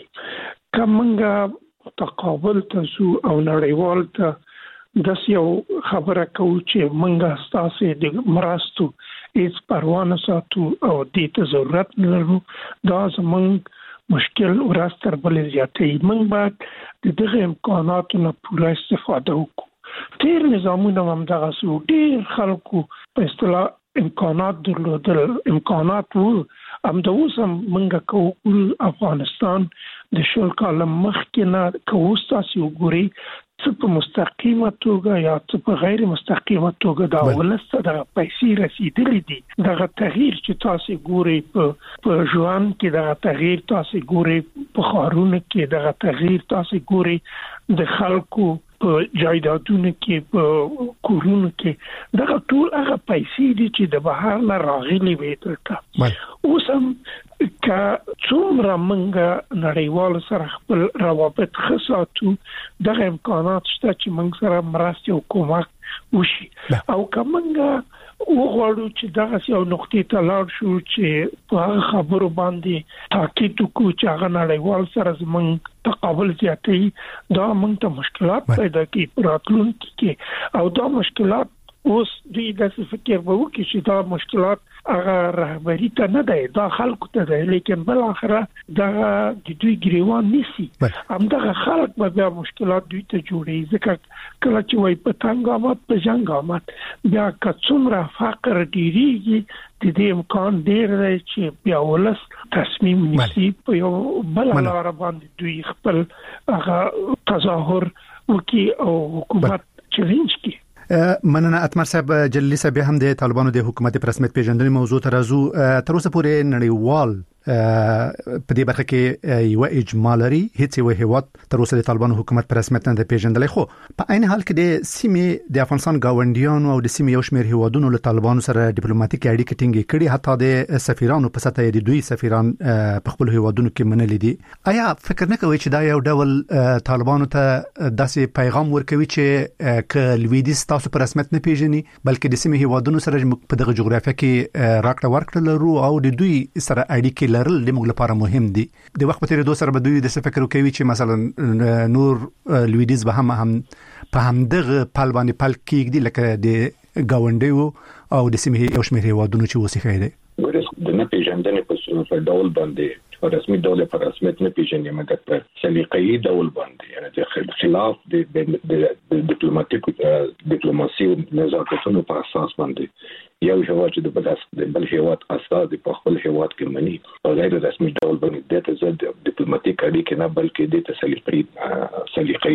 کومه تقابل تاسو او نړیوال ته د یو خبره کوي چې منګه تاسو د مرستو هیڅ پروا نه ساتو او د ته ضرورت لرو، دا زمونږ مشکل ورستر بل زیاتې. موږ باید د دغه امکاناتو نه پوره استفاده وکړو. تیر نظامونه هم دغه سو ډیر خلکو په اصطلاح امکانات درلودل، امکانات وو هم د اوس هم منګه کوو. افغانستان د شل کال مخکې نه کوو تاسو وګورئ څه په مستقیمه توګه یا څه په غیر مستقیمه توګه دا ولسته د پیسې رسیدلې دي. دغه تغییر چې تاسو ګورئ په په ژوند کې، دغه تغییر تاسو ګورئ په ښارونو کې، دغه تغییر تاسو ګورئ د خلکو په جایدادونو کې، په کورونو کې، دغه ټول هغه پیسې دي چې د بهر نه راغلي وي. دلته اوس هم که څومره موږ نړیوال سره خپل روابط ښه ساتو، دغه امکانات شته چې موږ سره مرستې او کومک وشي او کومنګ وګورو چې دا یو نقطې ته لاړ شو چې په خبرو باندې تاکید وکړو چې هغه نړیوال سره زمونږ تقابل زیاتې دا موږ ته مشکلات پیدا کوي راتلونکي کې او دا مشکلات اوس دوی د فکر به وکړي چې دا مشکلات هغه رهبری ته نه دی دا خلکو ته دی لیکن بل اخره دا د دوی ګریوان نسی همدغه خلک به بیا مشکلات دوی ته جوړي ځکه کله چې وای په تنګ آمد په جنگ آمد بیا که څومره فقر ډیریږي د دې امکان ډیر دی چې بیا ولس تصمیم نیسي په یو بل لار باندې دوی خپل هغه تظاهر وکي او حکومت چیلنج کوي. مننه اتمر صاحب جلیلی صاحب هم د طالبانو د حکومت پر رسمیت پیژندنې موضوع ترازو تر اوسه پورې نړیوال په دې برخه کې یو اجماع لري هیڅ یو هیواد تر اوسه د طالبانو حکومت پر رسمیت نه پیژندل خو په عین حال کې د سیمې د افغانستان گاونډیانو او د سیمې یو شمېر هیوادونو له طالبانو سره ډیپلوماټیک اړیکې ټینګې کړي حتی د سفیرانو په سطح د دوی سفیران په خپل هیوادونو کې منلي دي. آیا فکر نه کوي چې دا یو ډول طالبانو ته داسې پیغام ورکوي چې ک لویدیز تاسو پر رسمیت نه پیژني بلکې د سیمې هیوادونو سره په دغه جغرافیه کې راکړه ورکړه لرو او د دوی سره اړیکې لرل د موږ لپاره مهم دي. د وخت په تیریدو سره به دوی د فکر کوي چې مثلا نور لویدیز به هم هم په همدغه پل باندې پل کېږي لکه د گاونډیو او د سیمې یو شمېر هیوادونو چې وسیخه دي. د نه پیژندنې په ډول باندې په رسمي ډول په رسمیت نه پیژنې مګر په سلیقه‌ای ډول باندې یعنی د خلاف د ډیپلوماټیک ډیپلوماسي نزاکتونو په اساس باندې یو هیواد چې د بل بل هیواد اساس په خپل هیواد کې مني په غیر رسمي ډول باندې د زد ډیپلوماټیک اړیکې نه بلکې د سلیقه‌ای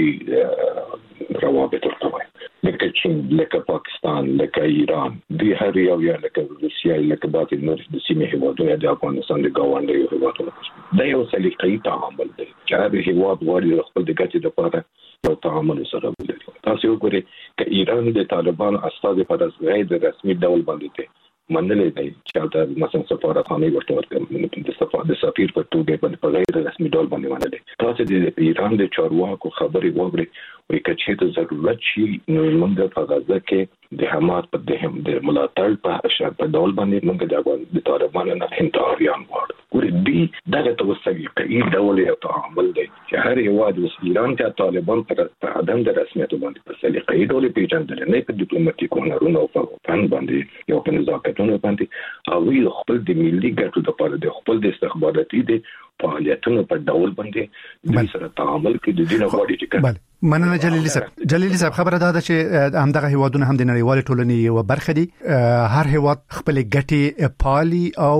سلیقه‌ای روابط ورته لکه چین لکه پاکستان لکه ایران دی هر یو یا لکه روسیه لکه باقي نور د سیمې هیوادونو د افغانستان د گاونډیو هیوادونو دا یو سلیقه‌ای تعامل دی چې هر هیواد غواړي خپل د ګټې لپاره یو تعامل سره ولري. تاسو وګورئ چې ایران د طالبانو استازي په غیر رسمي ډول باندې منلې دی چې دا مثلا سفارتخانه ورته ورکړي د سفارت د سفیر په توګه باندې په غیر رسمي ډول باندې منلې. تاسو د ایران د چارواکو خبرې وګورئ وایي چې ته ضرورت شي نو موږ په غزه کې د حماس په دهم د ملاتړ په اشاره په ډول باندې موږ د افغان د طالبانو نه انتحاریان وړو ګوري دی دغه توسعي کوي ډول یو تعامل دی چې هر یواد اوس ایران ته طالبان په عدم د رسمیت باندې په سلیقه‌ای ډول پیژندل نه په ډیپلوماټیک هنرونو او په فن باندې یو په نزاکتونو باندې او وی خپل د ملي ګټو لپاره د خپل د استخباراتي د فعالیتونو په ډول باندې د سره تعامل کې د دې نوړي چې مننه جلیلی صاحب جلیلی صاحب خبره ده چې همدغه هیوادونه هم د نړیوال ټولنې یو برخه دي. هر هیواد خپل ګټې پالي او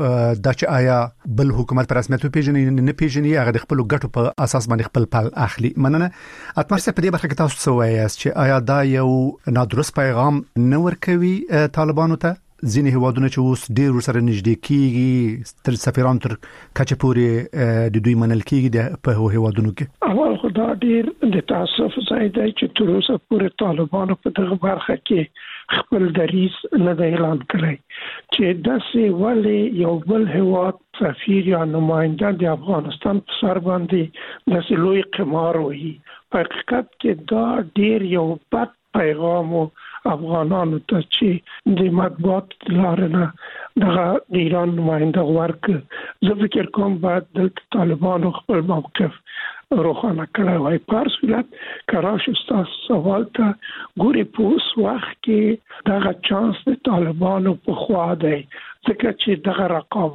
د چې آیا بل حکومت پر رسمیت پیژني نه پیژني هغه د خپل ګټو په اساس باندې خپل پال اخلي. مننه اتمر صاحب په دې برخه کې تاسو څه وایي چې آیا دا یو نادرست پیغام نه ورکوي طالبانو ته ځینې هیوادونه چې اوس ډېر سره نږدې کیږي تر سفیران تر کچه پورې د دوی منل کیږي په هیوادونو کې؟ اول خدا ډېر د تاسف ځای دی چې تر اوسه پورې طالبانو په دغه برخه کې خپل دریځ نه دی اعلان کړی چې داسې ولې یو بل هیواد سفیر یا نماینده د افغانستان په سر باندې داسې لوی قمار وایي. په حقیقت کې دا ډېر یو بد پیغام افغانانو ته چې د مطبوعات لارنه دغه د ایران نماینده ورک زه فکر کوم باید د طالبانو خپل موقف روښانه کړی وای. په صورت کراش استاد سوال ته ګوري په اوس وخت کې دغه چانس د طالبانو په خوا دی ځکه چې دغه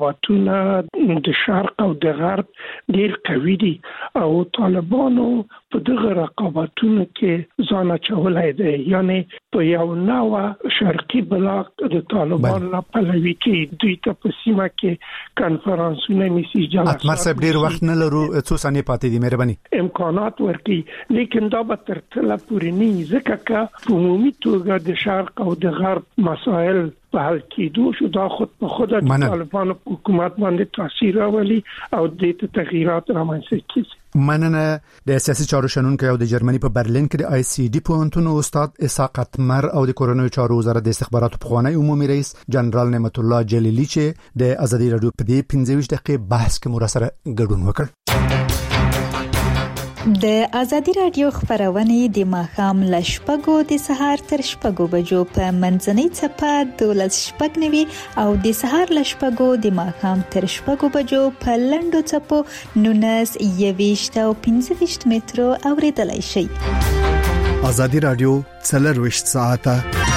رقابتونه د شرق او د غرب ډیر قوي دي او طالبانو په دغه رقابتونو کې ځان اچولای دی یعنی په یو نوو شرقي بلاک د طالبانو نه پلوي کې دوی ته په سیمه کې کانفرنسونه میسي جلسات اتمر صاحب ډیر وخت نه لرو څو ثانیې پاتې دي مهرباني امکانات ورکړي لیکن دا به تر تله پورې نه ځکه چې په عمومي توګه د شرق او د غرب مسائل په حل کېدو شو دا خود په خود د طالبانو حکومت باندې تاثیر راولي او د تغییرات رامنځته کیږي. مننه د سیاسي چارو شنونکو او د جرمني په برلین کې د آی سی ډي پوهنتون استاد اسحاق اتمر او د کورونوي چارو وزارت د استخباراتو پخوانی عمومي رئیس جنرال نعمت الله جلیلی چې د ازادي رادیو په دې پنځه ویشت دقیقې بحث کې مراسره ګډون وکړ. د ازادي رادیو خبرونه د ماخام لشپګو د سهار تر شپږو بجو په منځنۍ چپه دولس شپږ نوي او د سهار لشپګو د ماخام تر شپږو بجو په لندو چپو نونس یويشت او پنځه ویشت مترو اوریدلای شي. ازادي رادیو څلور وشت ساعته